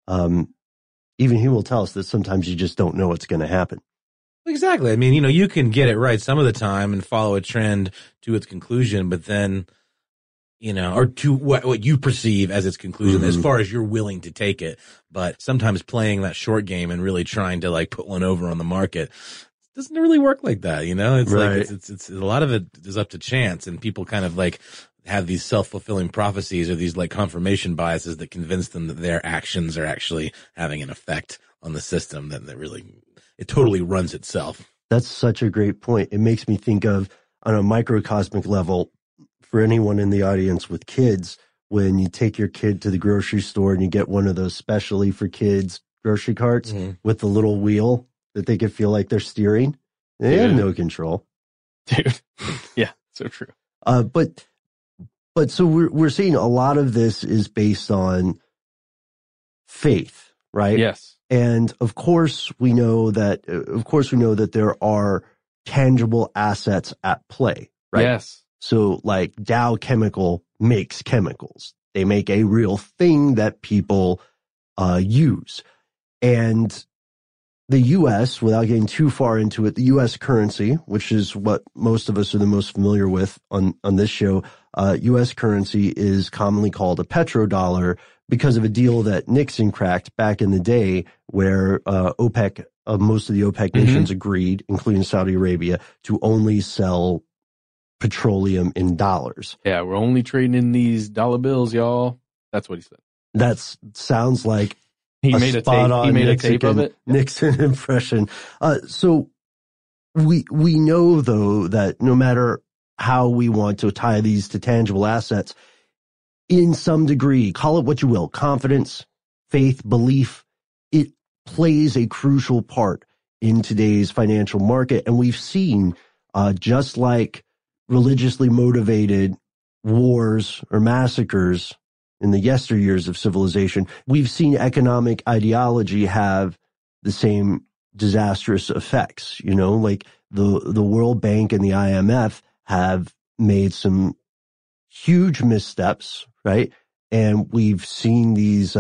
that sometimes you just don't know what's going to happen. Exactly. I mean, you can get it right some of the time and follow a trend to its conclusion, but then, or to what you perceive as its conclusion, as far as you're willing to take it. But sometimes playing that short game and really trying to like put one over on the market doesn't really work like that. It's right. Like, it's a lot of it is up to chance, and people kind of like have these self-fulfilling prophecies or these like confirmation biases that convince them that their actions are actually having an effect on the system that really, it totally runs itself. That's such a great point. It makes me think of, on a microcosmic level, for anyone in the audience with kids, when you take your kid to the grocery store and you get one of those specially for kids grocery carts with the little wheel that they can feel like they're steering, they have no control. Dude. Yeah, so true. But so we're seeing a lot of this is based on faith, right? Yes. And of course we know that there are tangible assets at play, right? Yes. So like Dow Chemical makes chemicals. They make a real thing that people use. And the U.S., without getting too far into it, the U.S. currency, which is what most of us are the most familiar with on this show, U.S. currency is commonly called a petrodollar because of a deal that Nixon cracked back in the day where OPEC, most of the OPEC nations agreed, including Saudi Arabia, to only sell petroleum in dollars. Yeah, we're only trading in these dollar bills, y'all. That's what he said. That sounds like he made a tape of it. Nixon impression. So we know though that no matter how we want to tie these to tangible assets, in some degree, call it what you will, confidence, faith, belief, it plays a crucial part in today's financial market. And we've seen, just like religiously motivated wars or massacres in the yesteryears of civilization, we've seen economic ideology have the same disastrous effects. Like the World Bank and the IMF have made some huge missteps, right? And we've seen these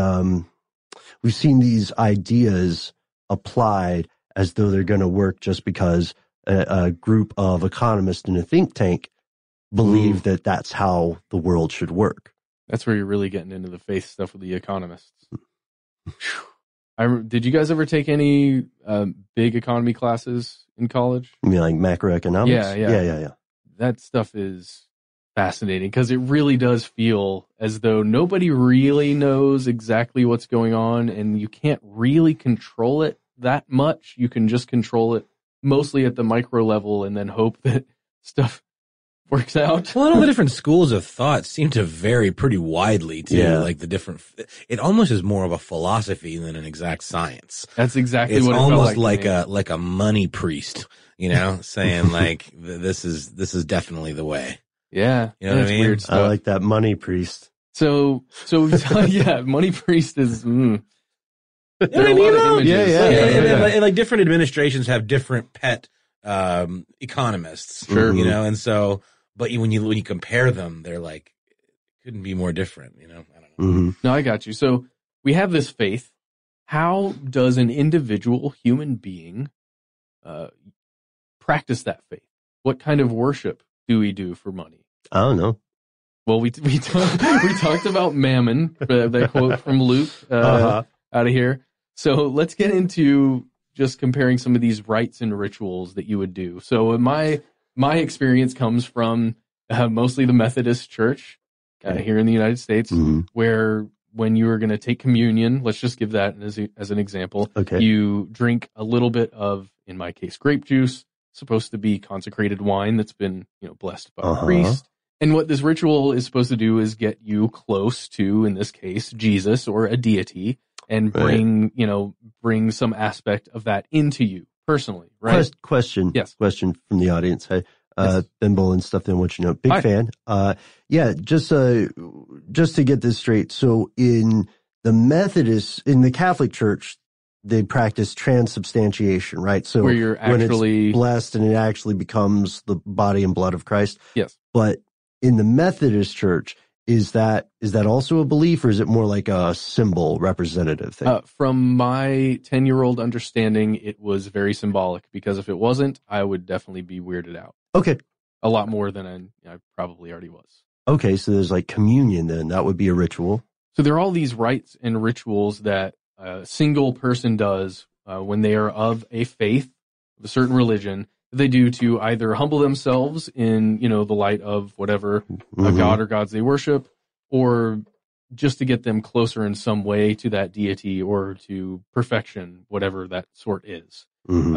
ideas applied as though they're going to work just because a group of economists in a think tank believe that that's how the world should work. That's where you're really getting into the faith stuff with the economists. Did you guys ever take any big economy classes in college? You mean like macroeconomics? Yeah. That stuff is fascinating because it really does feel as though nobody really knows exactly what's going on, and you can't really control it that much. You can just control it mostly at the micro level and then hope that stuff works out. Well, all the different schools of thought seem to vary pretty widely too. Yeah. Like it almost is more of a philosophy than an exact science. That's exactly it's what it almost felt like like a money priest, saying like this is definitely the way. Yeah, you know what I mean? Weird stuff. I like that money priest. So yeah, money priest is. You know what I mean? Though? Yeah. And like different administrations have different pet economists, sure. You know, and so, but when you compare them, they're like, couldn't be more different, you know? I don't know. Mm-hmm. No, I got you. So we have this faith. How does an individual human being practice that faith? What kind of worship do we do for money? I don't know. Well, we talked about mammon, that quote from Luke out of here. So let's get into just comparing some of these rites and rituals that you would do. So my experience comes from mostly the Methodist Church here in the United States, where when you were going to take communion, let's just give that as an example. Okay. You drink a little bit of, in my case, grape juice, supposed to be consecrated wine that's been, blessed by a priest. And what this ritual is supposed to do is get you close to, in this case, Jesus or a deity, and bring some aspect of that into you personally, right? Question. Yes. Question from the audience. Hey, Ben Bolin, Stuff They Want You to Know. Big Hi. fan. Just to get this straight. So in the Catholic Church, they practice transubstantiation, right? So where you're actually when it's blessed and it actually becomes the body and blood of Christ. Yes. But in the Methodist Church, is that also a belief, or is it more like a symbol representative thing? From my 10-year-old understanding, it was very symbolic, because if it wasn't, I would definitely be weirded out. Okay. A lot more than I probably already was. Okay, so there's like communion then. That would be a ritual. So there are all these rites and rituals that a single person does when they are of a faith, of a certain religion, that they do to either humble themselves in, the light of whatever god or gods they worship, or just to get them closer in some way to that deity or to perfection, whatever that sort is.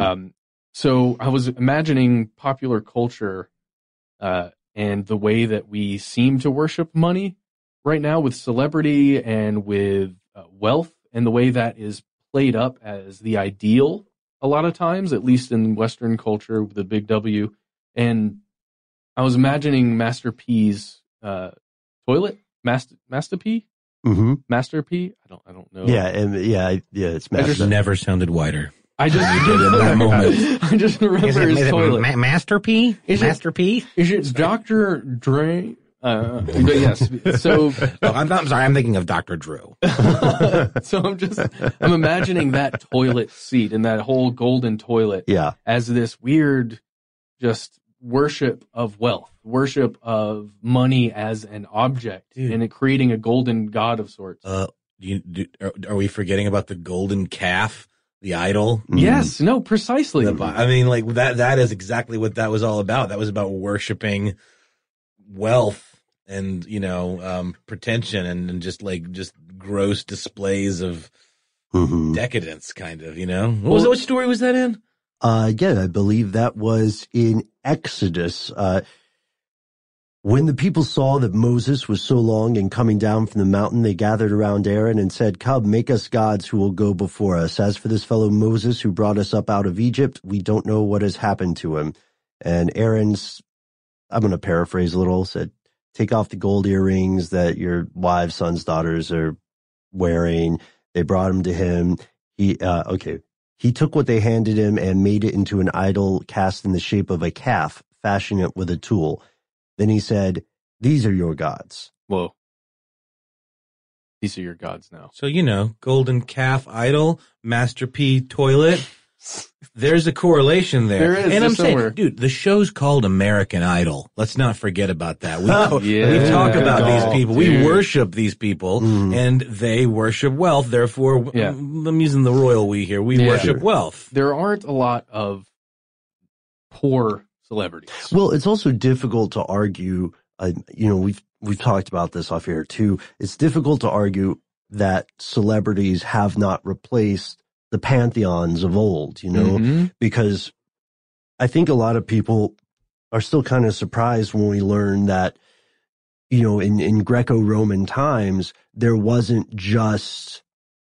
So I was imagining popular culture and the way that we seem to worship money right now with celebrity and with wealth, and the way that is played up as the ideal a lot of times, at least in Western culture with the big W. And I was imagining Master P's toilet, Master P? Master P? I don't know. It's Master. It just never sounded whiter. I just in that moment. I just remember his toilet. Master P? Master P? Is it Dr. Dre? But yes. So I'm sorry. I'm thinking of Dr. Drew. So I'm imagining that toilet seat and that whole golden toilet as this weird, just worship of wealth, worship of money as an object, and it creating a golden god of sorts. Are we forgetting about the golden calf, the idol? Yes. No, precisely. I mean, like that is exactly what that was all about. That was about worshiping wealth and pretension and just gross displays of decadence, kind of. What story was that in? I believe that was in Exodus. When the people saw that Moses was so long in coming down from the mountain, they gathered around Aaron and said, "Come, make us gods who will go before us. As for this fellow Moses who brought us up out of Egypt, we don't know what has happened to him." And Aaron's, I'm going to paraphrase a little, said, "Take off the gold earrings that your wives, sons, daughters are wearing." They brought him to him. He took what they handed him and made it into an idol cast in the shape of a calf, fashioning it with a tool. Then he said, "These are your gods." Whoa. These are your gods now. So, golden calf idol, Master P toilet. There's a correlation there. There is. And I'm somewhere. saying, dude, the show's called American Idol. Let's not forget about that. We talk about these people. Dude. We worship these people, and they worship wealth. Therefore, I'm using the royal we here. We worship wealth. There aren't a lot of poor celebrities. Well, it's also difficult to argue, we've talked about this off air too. It's difficult to argue that celebrities have not replaced the pantheons of old, because I think a lot of people are still kind of surprised when we learn that, in Greco-Roman times, there wasn't just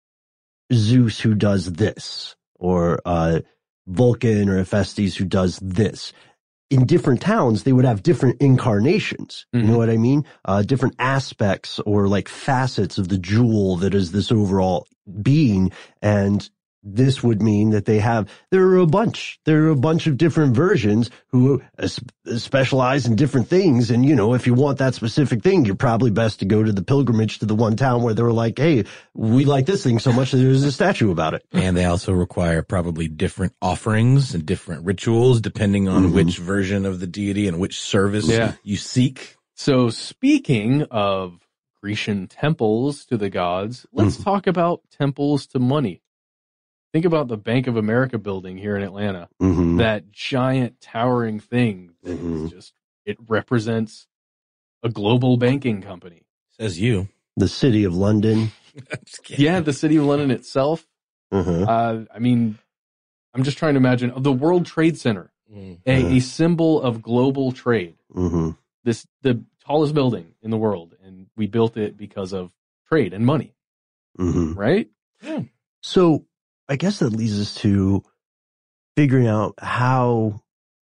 Zeus who does this, or Vulcan or Hephaestus who does this. in different towns, they would have different incarnations. You know what I mean? Different aspects or like facets of the jewel that is this overall being. And this would mean that there are a bunch of different versions who specialize in different things. And, if you want that specific thing, you're probably best to go to the pilgrimage to the one town where they were like, hey, we like this thing so much that there's a statue about it. And they also require probably different offerings and different rituals depending on which version of the deity and which service you seek. So speaking of Grecian temples to the gods, let's talk about temples to money. Think about the Bank of America building here in Atlanta. That giant towering thing that is it represents a global banking company. Says you. The City of London. Yeah, the City of London itself. I mean, I'm just trying to imagine the World Trade Center, a symbol of global trade. The tallest building in the world, and we built it because of trade and money. Right? Yeah. So I guess that leads us to figuring out how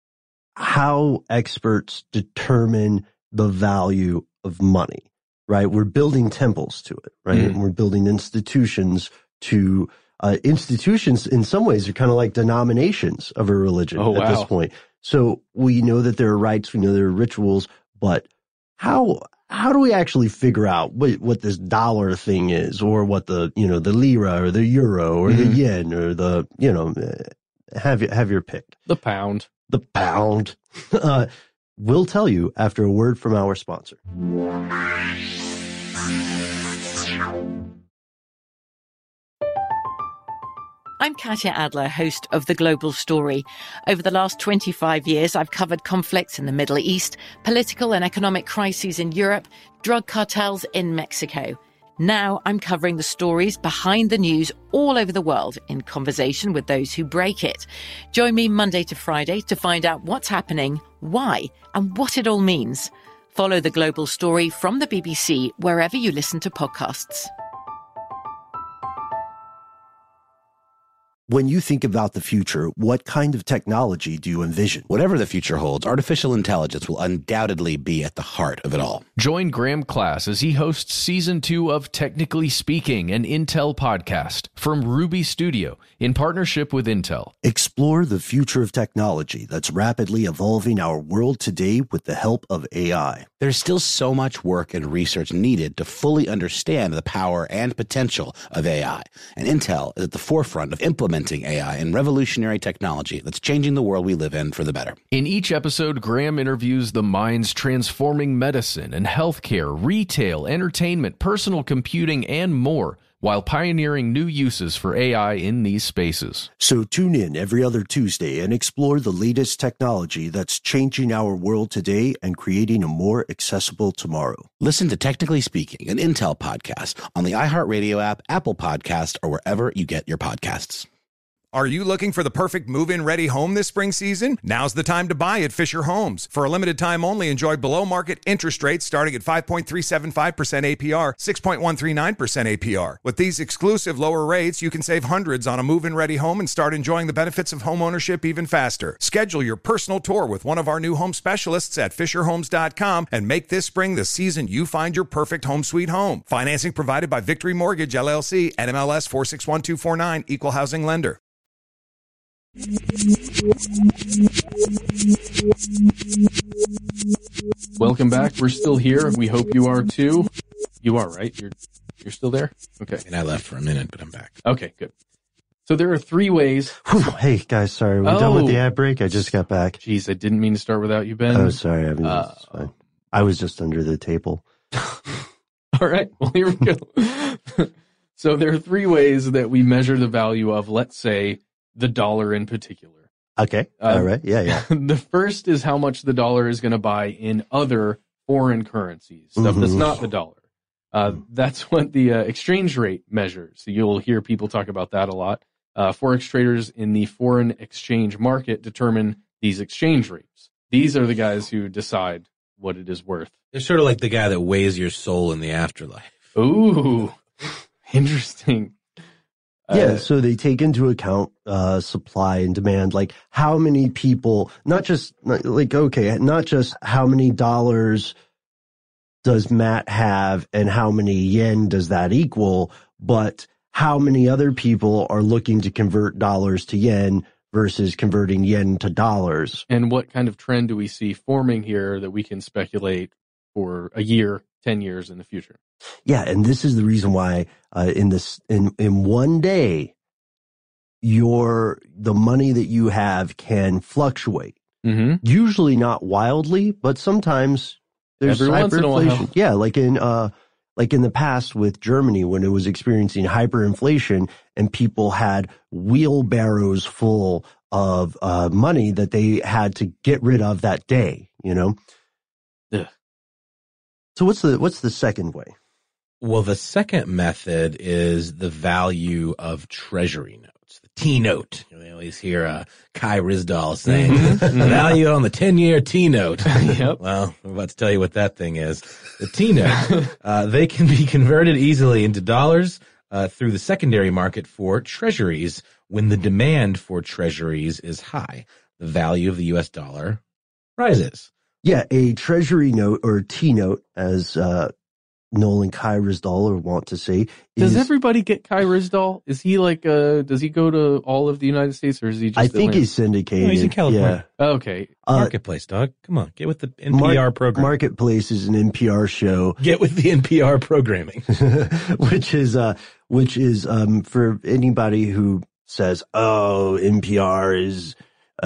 experts determine the value of money, right? We're building temples to it, right? And we're building institutions to, institutions in some ways are kind of like denominations of a religion at this point. So we know that there are rites, we know there are rituals, but how do we actually figure out what this dollar thing is, or what the lira or the euro or the yen or the, have your pick. The pound. The pound. We'll tell you after a word from our sponsor. I'm Katya Adler, host of The Global Story. Over the last 25 years, I've covered conflicts in the Middle East, political and economic crises in Europe, drug cartels in Mexico. Now I'm covering the stories behind the news all over the world in conversation with those who break it. Join me Monday to Friday to find out what's happening, why, and what it all means. Follow The Global Story from the BBC wherever you listen to podcasts. When you think about the future, what kind of technology do you envision? Whatever the future holds, artificial intelligence will undoubtedly be at the heart of it all. Join Graham Class as he hosts Season 2 of Technically Speaking, an Intel podcast from Ruby Studio in partnership with Intel. Explore the future of technology that's rapidly evolving our world today with the help of AI. There's still so much work and research needed to fully understand the power and potential of AI, and Intel is at the forefront of implementing AI and revolutionary technology that's changing the world we live in for the better. In each episode, Graham interviews the minds transforming medicine and healthcare, retail, entertainment, personal computing, and more, while pioneering new uses for AI in these spaces. So tune in every other Tuesday and explore the latest technology that's changing our world today and creating a more accessible tomorrow. Listen to Technically Speaking, an Intel podcast on the iHeartRadio app, Apple Podcasts, or wherever you get your podcasts. Are you looking for the perfect move-in ready home this spring season? Now's the time to buy at Fisher Homes. For a limited time only, enjoy below-market interest rates starting at 5.375% APR, 6.139% APR. With these exclusive lower rates, you can save hundreds on a move-in ready home and start enjoying the benefits of homeownership even faster. Schedule your personal tour with one of our new home specialists at FisherHomes.com and make this spring the season you find your perfect home sweet home. Financing provided by Victory Mortgage, LLC, NMLS 461249, Equal Housing Lender. Welcome back. We're still here. We hope you are too. You are, right? You're still there? Okay. And I left for a minute, but I'm back. Okay, good. So there are three ways. Hey, guys, sorry. We're done with the ad break. I just got back. Jeez, I didn't mean to start without you, Ben. Oh, sorry. I mean, it's fine. I was just under the table. All right. Well, here we go. So there are three ways that we measure the value of, let's say, the dollar in particular. Okay. All right. Yeah. The first is how much the dollar is going to buy in other foreign currencies, stuff that's not the dollar. That's what the exchange rate measures. So you'll hear people talk about that a lot. Forex traders in the foreign exchange market determine these exchange rates. These are the guys who decide what it is worth. They're sort of like the guy that weighs your soul in the afterlife. Ooh, interesting. Yeah, so they take into account supply and demand, like how many people, not just how many dollars does Matt have and how many yen does that equal, but how many other people are looking to convert dollars to yen versus converting yen to dollars. And what kind of trend do we see forming here that we can speculate for a year, 10 years in the future? Yeah, and this is the reason why in one day, the money that you have can fluctuate. Mm-hmm. Usually not wildly, but sometimes there's every once in a while. Yeah, like in the past with Germany when it was experiencing hyperinflation and people had wheelbarrows full of money that they had to get rid of that day, you know? Yeah. So what's the second way? Well, the second method is the value of treasury notes, the T-note. You always hear Kai Ryssdal saying the value on the 10-year T-note. Yep. Well, I'm about to tell you what that thing is. The T-note, they can be converted easily into dollars through the secondary market for treasuries when the demand for treasuries is high. The value of the U.S. dollar rises. Yeah, a treasury note or T-note, as Nolan Kai Ryssdal want to say. Does everybody get Kai Ryssdal? Is he like, does he go to all of the United States or is he just I think he's syndicated. No, he's in California. Yeah. Okay. Marketplace, dog. Come on. Get with the NPR program. Marketplace is an NPR show. Get with the NPR programming. which is for anybody who says, oh, NPR is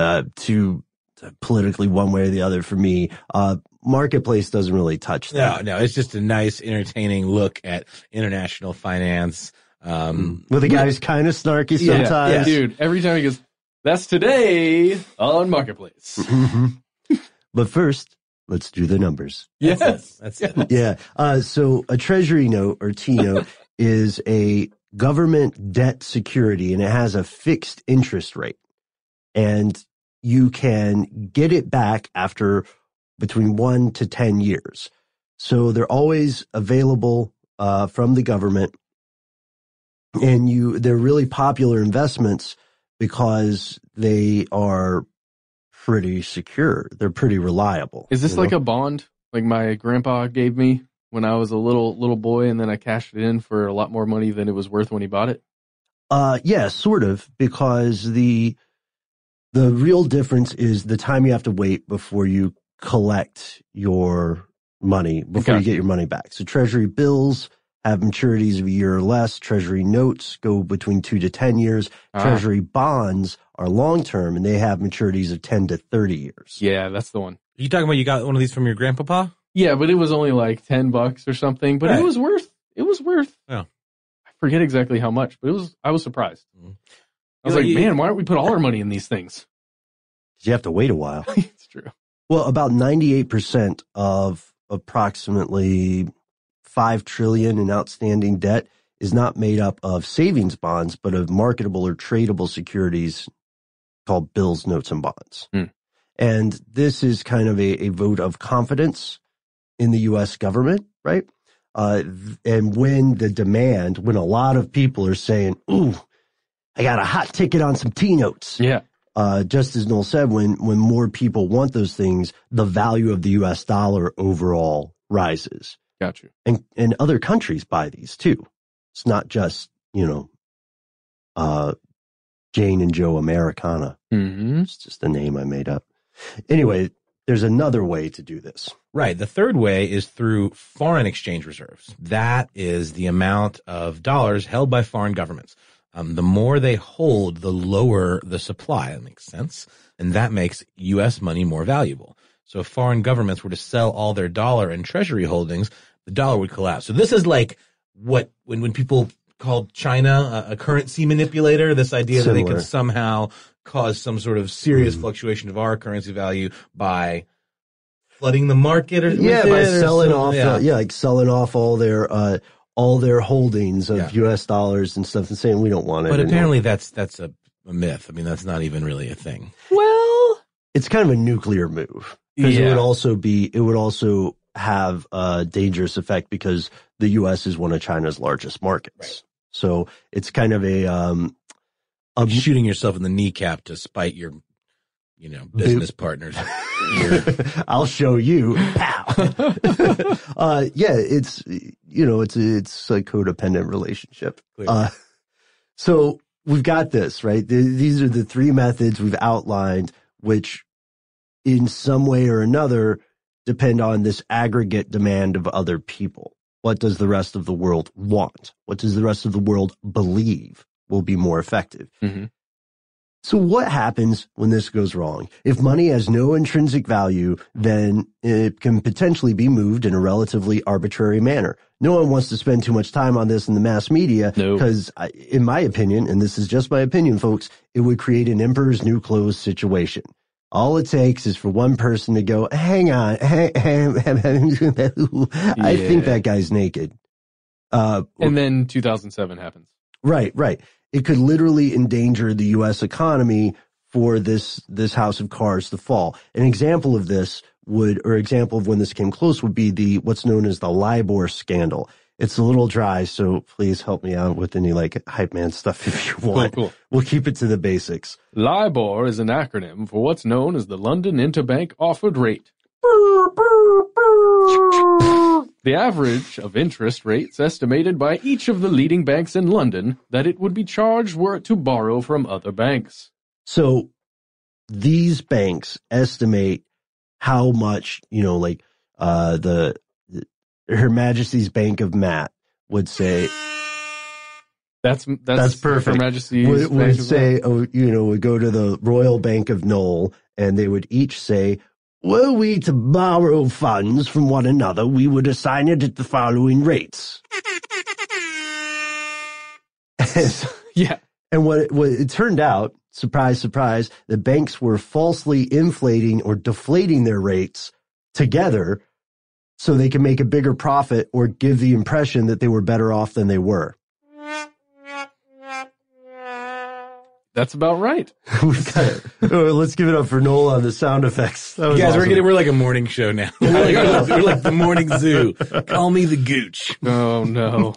too politically one way or the other for me. Marketplace doesn't really touch that. No, it's just a nice, entertaining look at international finance. With a guy who's kind of snarky sometimes. Yeah, dude, every time he goes, that's today on Marketplace. But first, let's do the numbers. Yes, that's it. Yeah. So a treasury note or T-note is a government debt security and it has a fixed interest rate. And you can get it back after between 1 to 10 years. So they're always available from the government. And they're really popular investments because they are pretty secure. They're pretty reliable. Is this like a bond like my grandpa gave me when I was a little boy and then I cashed it in for a lot more money than it was worth when he bought it? Yeah, sort of, because the real difference is the time you have to wait before you collect your money, before you get your money back. So treasury bills have maturities of a year or less. Treasury notes go between 2 to 10 years. Treasury bonds are long-term and they have maturities of 10 to 30 years. Yeah, that's the one. Are you talking about you got one of these from your grandpapa? Yeah, but it was only like $10 or something, but it was worth, yeah. I forget exactly how much, but I was surprised. I was like, man, why don't we put all our money in these things? You have to wait a while. It's true. Well, about 98% of approximately $5 trillion in outstanding debt is not made up of savings bonds, but of marketable or tradable securities called bills, notes, and bonds. And this is kind of a vote of confidence in the U.S. government, right? And when a lot of people are saying, ooh, I got a hot ticket on some T-notes. Yeah. Just as Noel said, when more people want those things, the value of the U.S. dollar overall rises. Got you. And other countries buy these too. It's not just, Jane and Joe Americana. It's just a name I made up. Anyway, there's another way to do this. Right. The third way is through foreign exchange reserves. That is the amount of dollars held by foreign governments. The more they hold, the lower the supply. That makes sense. And that makes U.S. money more valuable. So if foreign governments were to sell all their dollar and treasury holdings, the dollar would collapse. So this is like when people called China a currency manipulator, this idea that they could somehow cause some sort of serious fluctuation of our currency value by flooding the market by selling off, selling off all their holdings of U.S. dollars and stuff and saying we don't want it. But apparently that's a myth. I mean, that's not even really a thing. Well, it's kind of a nuclear move because it would also have a dangerous effect because the U.S. is one of China's largest markets. So it's kind of a shooting yourself in the kneecap to spite your, business partners. I'll show you. Pow. It's a codependent relationship. So we've got this, right? These are the three methods we've outlined, which in some way or another depend on this aggregate demand of other people. What does the rest of the world want? What does the rest of the world believe will be more effective? Mm-hmm. So what happens when this goes wrong? If money has no intrinsic value, then it can potentially be moved in a relatively arbitrary manner. No one wants to spend too much time on this in the mass media because, in my opinion, and this is just my opinion, folks, it would create an emperor's new clothes situation. All it takes is for one person to go, hang on, I think that guy's naked. And then 2007 happens. Right. It could literally endanger the U.S. economy for this house of cards to fall. An example of this example of when this came close would be what's known as the LIBOR scandal. It's a little dry, so please help me out with any hype man stuff if you want. Cool. We'll keep it to the basics. LIBOR is an acronym for what's known as the London Interbank Offered Rate. The average of interest rates estimated by each of the leading banks in London that it would be charged were it to borrow from other banks. So these banks estimate how much, Her Majesty's Bank of Matt would say. That's perfect. Her Majesty's would say, would go to the Royal Bank of Knoll, and they would each say, were we to borrow funds from one another, we would assign it at the following rates. Yeah. And what it turned out, surprise, surprise, the banks were falsely inflating or deflating their rates together so they can make a bigger profit or give the impression that they were better off than they were. That's about right. Let's give it up for Noel on the sound effects. Guys, awesome. we're like a morning show now. We're like the morning zoo. Call me the Gooch. Oh, no.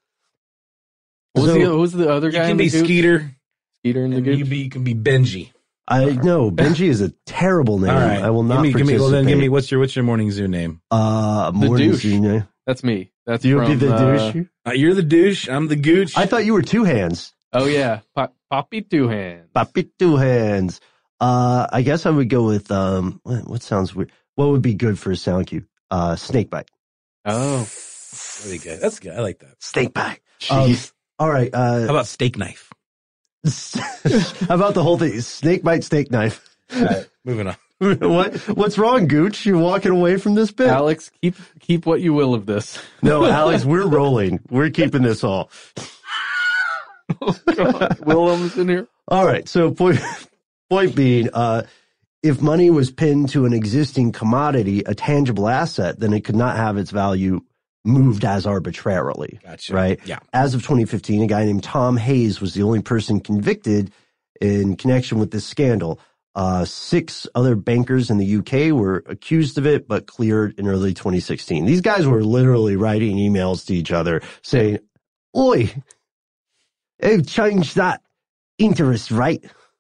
What was the other guy? You can be Skeeter. Skeeter in the Gooch? You can be Benji. No, Benji is a terrible name. All right. I will not participate. Give me what's your morning zoo name? Morning zoo name. That's me. That's You'll be the douche? You're the douche. I'm the Gooch. I thought you were Two Hands. Oh, yeah. Poppy Two Hands. Poppy Two Hands. I guess I would go with, what sounds weird? What would be good for a sound cue? Snakebite. Oh. Really good. That's good. I like that. Snakebite. Jeez. All right. How about steak knife? How about the whole thing? Snakebite, steak knife. All right, moving on. What's wrong, Gooch? You're walking away from this bit? Alex, keep what you will of this. No, Alex, we're rolling. We're keeping this all. Oh, God. Willem's in here. All right. So point being, if money was pinned to an existing commodity, a tangible asset, then it could not have its value moved as arbitrarily. Gotcha. Right? Yeah. As of 2015, a guy named Tom Hayes was the only person convicted in connection with this scandal. 6 other bankers in the UK were accused of it, but cleared in early 2016. These guys were literally writing emails to each other saying, "Oi, they've changed that interest rate."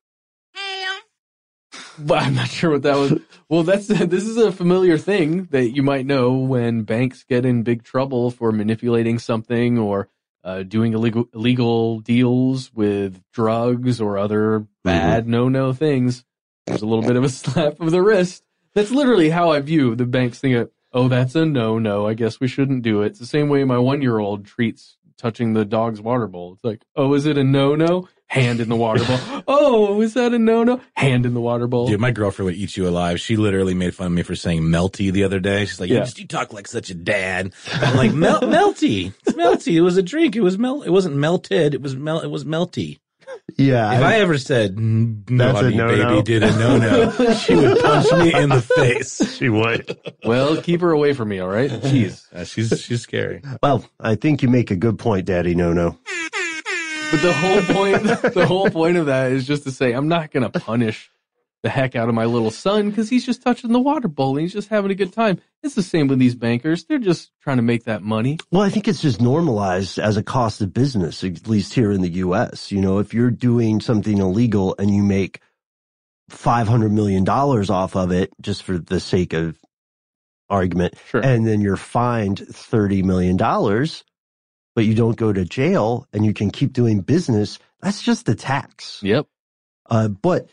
But I'm not sure what that was. Well, this is a familiar thing that you might know when banks get in big trouble for manipulating something or doing illegal deals with drugs or other bad no things. There's a little bit of a slap of the wrist. That's literally how I view the banks think of, oh, that's a no, I guess we shouldn't do it. It's the same way my 1-year-old treats touching the dog's water bowl. It's like, oh, is it a no? Hand in the water bowl. Oh, is that a no? Hand in the water bowl. Dude, my girlfriend would eat you alive. She literally made fun of me for saying melty the other day. She's like, you talk like such a dad. I'm like, melty. It's melty. It was a drink. It wasn't melted. It was melty. Yeah. If I ever said, no, honey, no-no. baby did a no, she would punch me in the face. She would. Well, keep her away from me, all right? Jeez. She's scary. Well, I think you make a good point, Daddy No. But the whole point of that is just to say, I'm not going to punish the heck out of my little son because he's just touching the water bowl and he's just having a good time. It's the same with these bankers. They're just trying to make that money. Well, I think it's just normalized as a cost of business, at least here in the U.S. You know, if you're doing something illegal and you make $500 million off of it, just for the sake of argument, sure, and then you're fined $30 million, but you don't go to jail and you can keep doing business, that's just a tax. Yep. But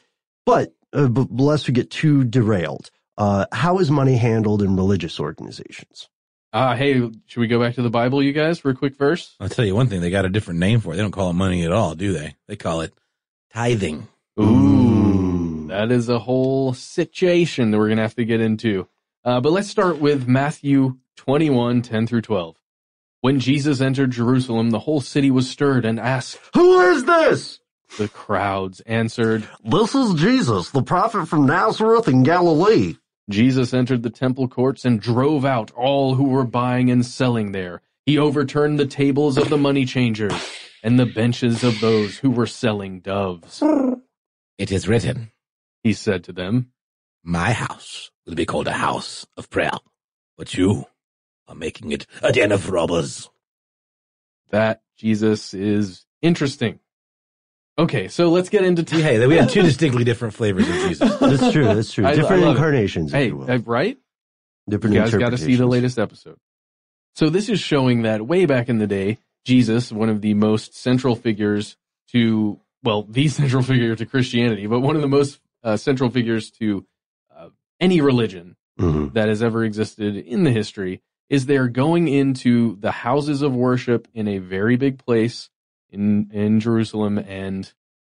lest we get too derailed, how is money handled in religious organizations? Hey, should we go back to the Bible, you guys, for a quick verse? I'll tell you one thing. They got a different name for it. They don't call it money at all, do they? They call it tithing. Ooh, that is a whole situation that we're going to have to get into. But let's start with Matthew 21:10-12. When Jesus entered Jerusalem, the whole city was stirred and asked, "Who is this?" The crowds answered, "This is Jesus, the prophet from Nazareth in Galilee." Jesus entered the temple courts and drove out all who were buying and selling there. He overturned the tables of the money changers and the benches of those who were selling doves. "It is written," he said to them, "My house will be called a house of prayer, but you are making it a den of robbers." That Jesus is interesting. Okay, so let's get into... Hey, we have two distinctly different flavors of Jesus. That's true, that's true. Different incarnations, if you will. Right? Different you guys got to see the interpretations. latest episode. So this is showing that way back in the day, Jesus, one of the most central figures to, well, the central figure to Christianity, but one of the most central figures to any religion that has ever existed in the history, is they're going into the houses of worship in a very big place in Jerusalem and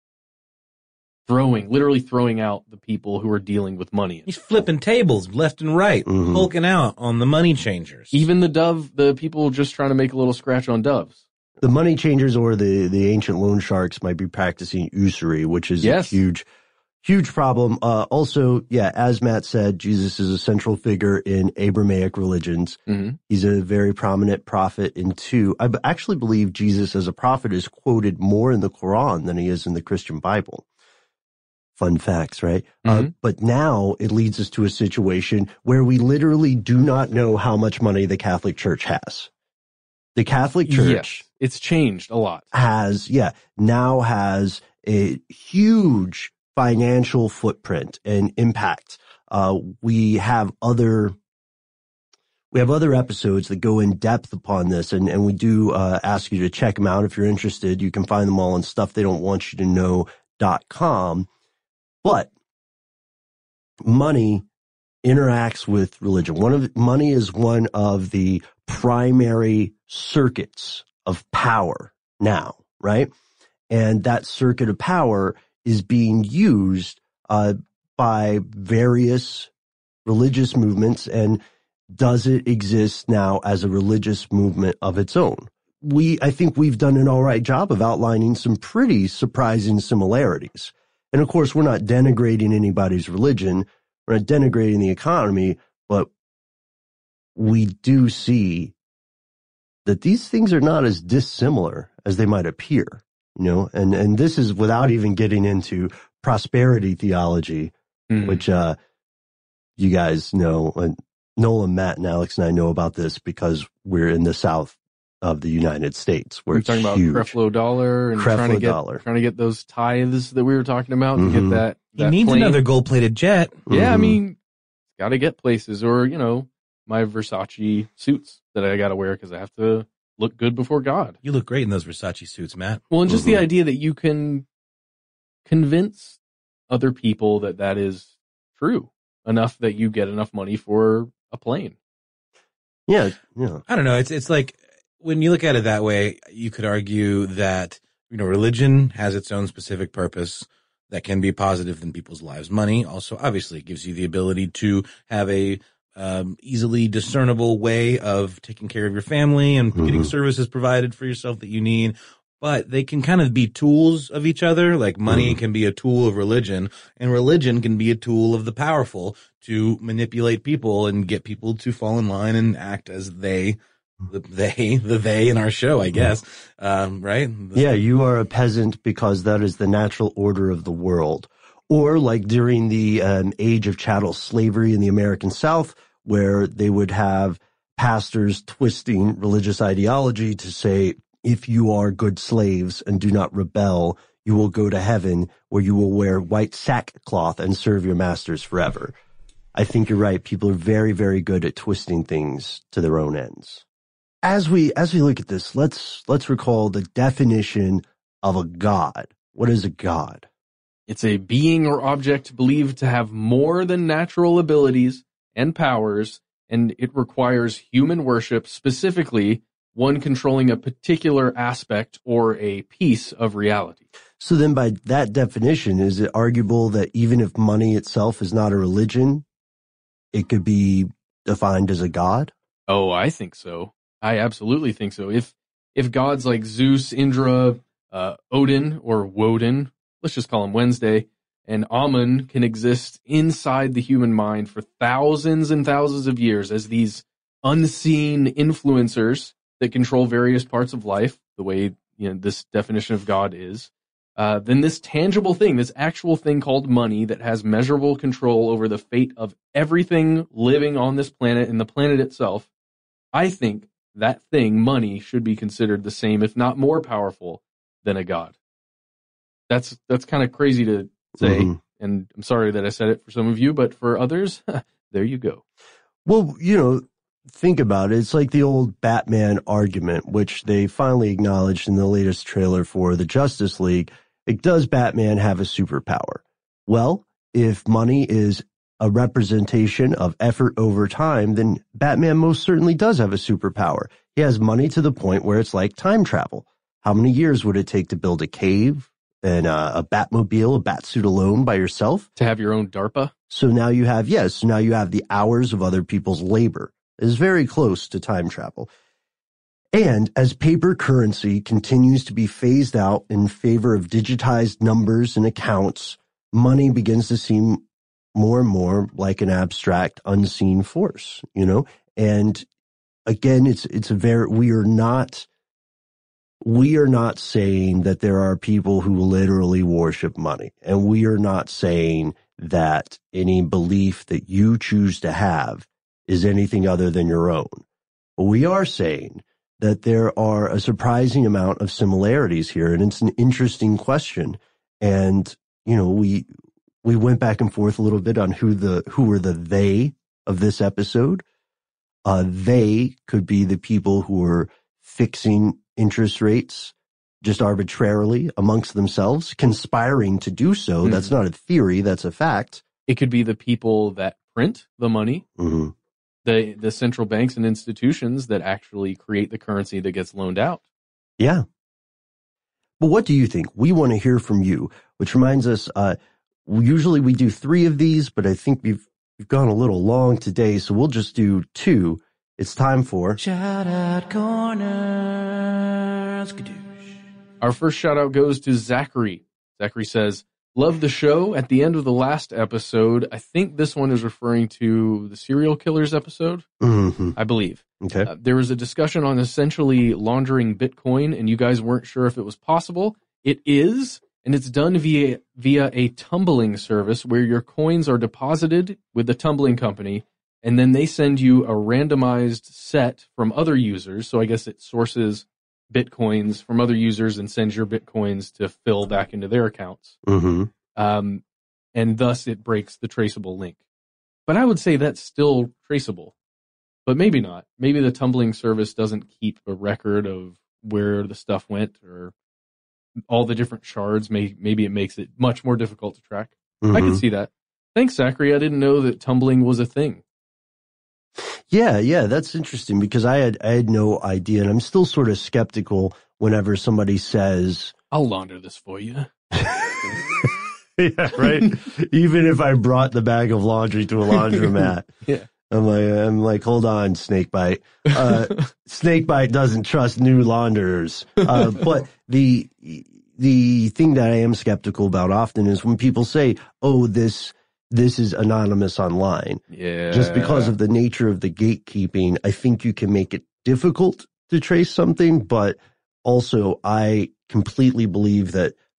literally throwing out the people who are dealing with money. He's flipping tables left and right, hulking out on the money changers. Even the people just trying to make a little scratch on doves. The money changers or the ancient loan sharks might be practicing usury, which is a huge problem. Also, as Matt said, Jesus is a central figure in Abrahamic religions. He's a very prominent prophet in two. I actually believe Jesus as a prophet is quoted more in the Quran than he is in the Christian Bible. Fun facts, right? But now it leads us to a situation where we literally do not know how much money the Catholic Church has. The Catholic Church... Yes, it's changed a lot. Now has a huge financial footprint and impact. We have other episodes that go in depth upon this, and we do ask you to check them out if you're interested. You can find them all on stufftheydon'twantyoutoknow.com. But money interacts with religion. Money is one of the primary circuits of power now, right? And that circuit of power is being used by various religious movements. And does it exist now as a religious movement of its own? I think we've done an all right job of outlining some pretty surprising similarities. And of course, we're not denigrating anybody's religion. We're not denigrating the economy, but we do see that these things are not as dissimilar as they might appear, you know, and this is without even getting into prosperity theology, which, you guys know, and Nolan, Matt, and Alex and I know about this because we're in the South of the United States, where we're it's talking about huge. Creflo Dollar and trying to get those tithes that we were talking about and get that. He needs plane. another gold-plated jet. Yeah, I mean, got to get places, or you know, my Versace suits that I got to wear because I have to look good before God. You look great in those Versace suits, Matt. Well, and just the idea that you can convince other people that is true enough that you get enough money for a plane. Yeah. I don't know. It's like, when you look at it that way, you could argue that, you know, religion has its own specific purpose that can be positive in people's lives. Money also obviously gives you the ability to have a easily discernible way of taking care of your family and getting services provided for yourself that you need. But they can kind of be tools of each other. Like money can be a tool of religion, and religion can be a tool of the powerful to manipulate people and get people to fall in line and act as they in our show, I guess. Right? Yeah, you are a peasant because that is the natural order of the world. Or like during the age of chattel slavery in the American South, where they would have pastors twisting religious ideology to say, if you are good slaves and do not rebel, you will go to heaven where you will wear white sackcloth and serve your masters forever. I think you're right. People are very, very good at twisting things to their own ends. As we look at this, let's recall the definition of a god. What is a god? It's a being or object believed to have more than natural abilities and powers, and it requires human worship, specifically one controlling a particular aspect or a piece of reality. So then by that definition, is it arguable that even if money itself is not a religion, it could be defined as a god? Oh, I think so. I absolutely think so. If gods like Zeus, Indra, Odin, or Woden, let's just call him Wednesday, and Amun can exist inside the human mind for thousands and thousands of years as these unseen influencers that control various parts of life, the way this definition of God is, then this tangible thing, this actual thing called money that has measurable control over the fate of everything living on this planet and the planet itself, I think that thing, money, should be considered the same, if not more powerful than a god. That's kind of crazy to say, and I'm sorry that I said it for some of you, but for others, there you go. Well, think about it. It's like the old Batman argument, which they finally acknowledged in the latest trailer for the Justice League. Like, does Batman have a superpower? Well, if money is a representation of effort over time, then Batman most certainly does have a superpower. He has money to the point where it's like time travel. How many years would it take to build a cave and a Batmobile, a Batsuit alone by yourself? To have your own DARPA? So now you have, now you have the hours of other people's labor. It is very close to time travel. And as paper currency continues to be phased out in favor of digitized numbers and accounts, money begins to seem more and more like an abstract, unseen force, And again, we are not saying that there are people who literally worship money. And we are not saying that any belief that you choose to have is anything other than your own. But we are saying that there are a surprising amount of similarities here, and it's an interesting question. And, we went back and forth a little bit on who were the they of this episode. They could be the people who are fixing interest rates just arbitrarily amongst themselves, conspiring to do so. Mm-hmm. That's not a theory, that's a fact. It could be the people that print the money, the central banks and institutions that actually create the currency that gets loaned out. Yeah. But what do you think? We want to hear from you, which reminds us, usually we do 3 of these, but I think we've gone a little long today, so we'll just do 2. It's time for Shout Out Corner. Our first shout out goes to Zachary. Zachary says, love the show. At the end of the last episode, I think this one is referring to the serial killers episode, I believe. Okay. There was a discussion on essentially laundering Bitcoin, and you guys weren't sure if it was possible. It is, and it's done via a tumbling service where your coins are deposited with the tumbling company, and then they send you a randomized set from other users. So I guess it sources Bitcoins from other users and sends your Bitcoins to fill back into their accounts. And thus it breaks the traceable link. But I would say that's still traceable. But maybe not. Maybe the tumbling service doesn't keep a record of where the stuff went or all the different shards. Maybe it makes it much more difficult to track. I can see that. Thanks, Zachary. I didn't know that tumbling was a thing. Yeah, that's interesting because I had no idea, and I'm still sort of skeptical whenever somebody says, I'll launder this for you. Yeah, right? Even if I brought the bag of laundry to a laundromat. Yeah. I'm like, hold on, Snakebite. Snakebite doesn't trust new launderers. But the thing that I am skeptical about often is when people say, oh, this is anonymous online. Yeah. Just because of the nature of the gatekeeping, I think you can make it difficult to trace something, but also I completely believe that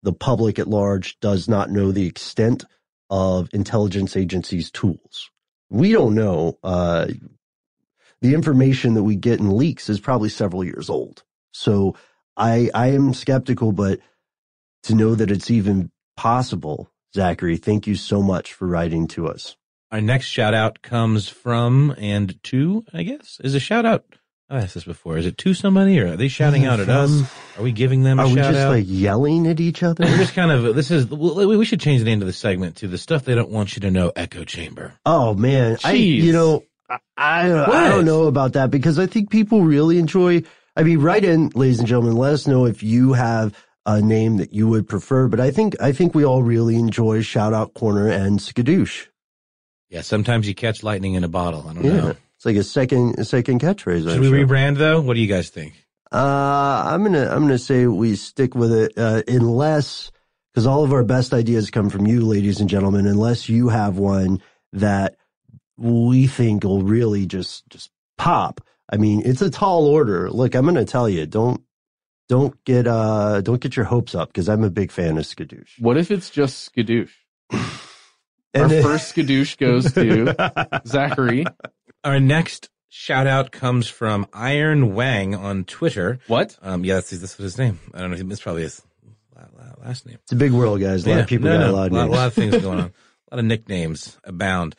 the public at large does not know the extent of intelligence agencies' tools. We don't know. The information that we get in leaks is probably several years old. So I am skeptical, but to know that it's even possible, Zachary, thank you so much for writing to us. Our next shout out comes from and to, I guess, is a shout out. I asked this before. Is it to somebody, or are they shouting out at us? Are we giving them a shout out? Are we just like yelling at each other? We're just kind of, we should change the name of the segment to the stuff they don't want you to know echo chamber. Oh man. Jeez. I don't know about that, because I think people really enjoy, write in, ladies and gentlemen, let us know if you have a name that you would prefer. But I think we all really enjoy Shout Out Corner and Skadoosh. Yeah. Sometimes you catch lightning in a bottle. I don't know. It's like a second catchphrase. Should we rebrand though? What do you guys think? I'm gonna say we stick with it, unless, because all of our best ideas come from you, ladies and gentlemen, unless you have one that we think will really just pop. It's a tall order. Look, I'm going to tell you, don't get your hopes up, because I'm a big fan of Skadoosh. What if it's just Skadoosh? Our first Skadoosh goes to Zachary. Our next shout out comes from Iron Wang on Twitter. What? Yeah, that's his name. I don't know. It's probably his last name. It's a big world, guys. A lot of people got a lot of names. A lot of things going on. A lot of nicknames abound.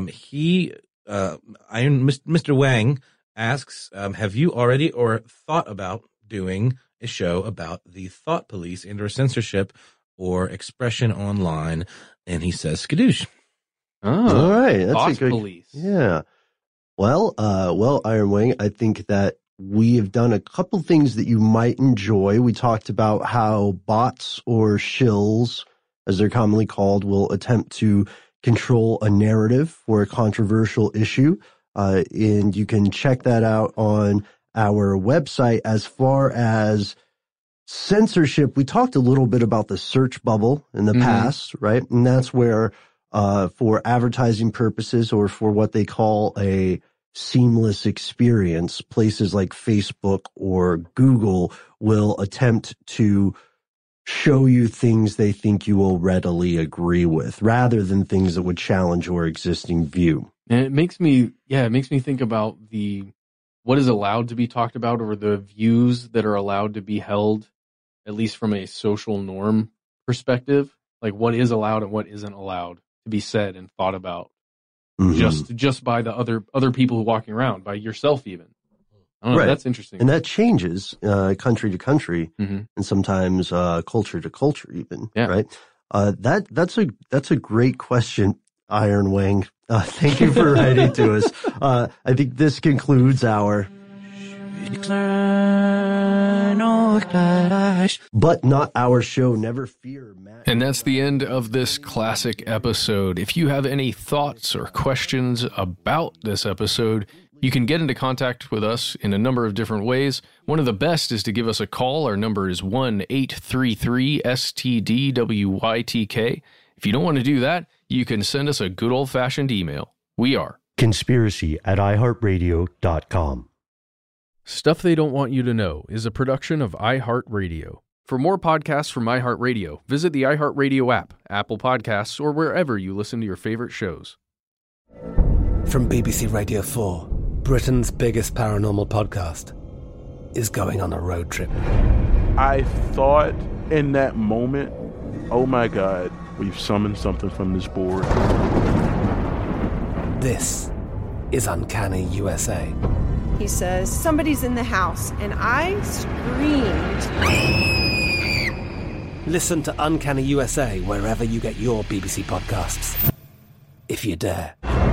Mr. Wang asks, have you already or thought about doing a show about the thought police and or censorship or expression online? And he says skadoosh. Oh, all right. That's thought a good police. Yeah. Well, Iron Wing, I think that we have done a couple things that you might enjoy. We talked about how bots, or shills, as they're commonly called, will attempt to control a narrative for a controversial issue. And you can check that out on our website. As far as censorship, we talked a little bit about the search bubble in the past, right? And that's where, for advertising purposes, or for what they call a seamless experience, places like Facebook or Google will attempt to show you things they think you will readily agree with, rather than things that would challenge your existing view. And it makes me think about what is allowed to be talked about, or the views that are allowed to be held, at least from a social norm perspective, like what is allowed and what isn't allowed to be said and thought about, just by the other people walking around, by yourself even. I don't know, that's interesting. And that changes country to country, and sometimes culture to culture even, right? That's a great question, Iron Wang. Thank you for writing to us. I think this concludes our but not our show. Never fear, Matt. And that's the end of this classic episode. If you have any thoughts or questions about this episode, you can get into contact with us in a number of different ways. One of the best is to give us a call. Our number is 1-833-STDWYTK. If you don't want to do that, you can send us a good old-fashioned email. We are conspiracy@iheartradio.com. Stuff They Don't Want You to Know is a production of iHeartRadio. For more podcasts from iHeartRadio, visit the iHeartRadio app, Apple Podcasts, or wherever you listen to your favorite shows. From BBC Radio 4, Britain's biggest paranormal podcast is going on a road trip. I thought in that moment, oh my God, we've summoned something from this board. This is Uncanny USA. He says, somebody's in the house, and I screamed. Listen to Uncanny USA wherever you get your BBC podcasts, if you dare.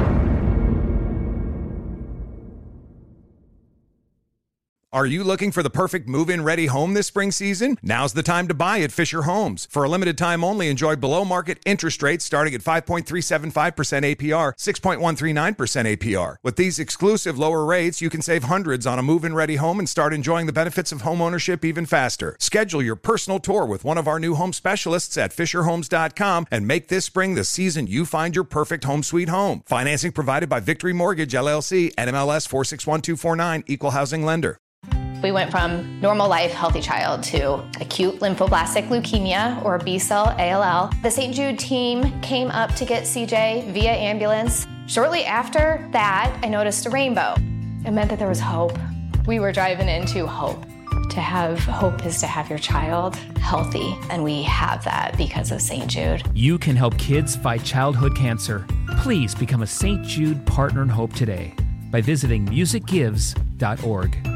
Are you looking for the perfect move-in ready home this spring season? Now's the time to buy at Fisher Homes. For a limited time only, enjoy below-market interest rates starting at 5.375% APR, 6.139% APR. With these exclusive lower rates, you can save hundreds on a move-in ready home and start enjoying the benefits of homeownership even faster. Schedule your personal tour with one of our new home specialists at FisherHomes.com and make this spring the season you find your perfect home sweet home. Financing provided by Victory Mortgage, LLC, NMLS 461249, Equal Housing Lender. We went from normal life, healthy child to acute lymphoblastic leukemia, or B-cell ALL. The St. Jude team came up to get CJ via ambulance. Shortly after that, I noticed a rainbow. It meant that there was hope. We were driving into hope. To have hope is to have your child healthy, and we have that because of St. Jude. You can help kids fight childhood cancer. Please become a St. Jude Partner in Hope today by visiting musicgives.org.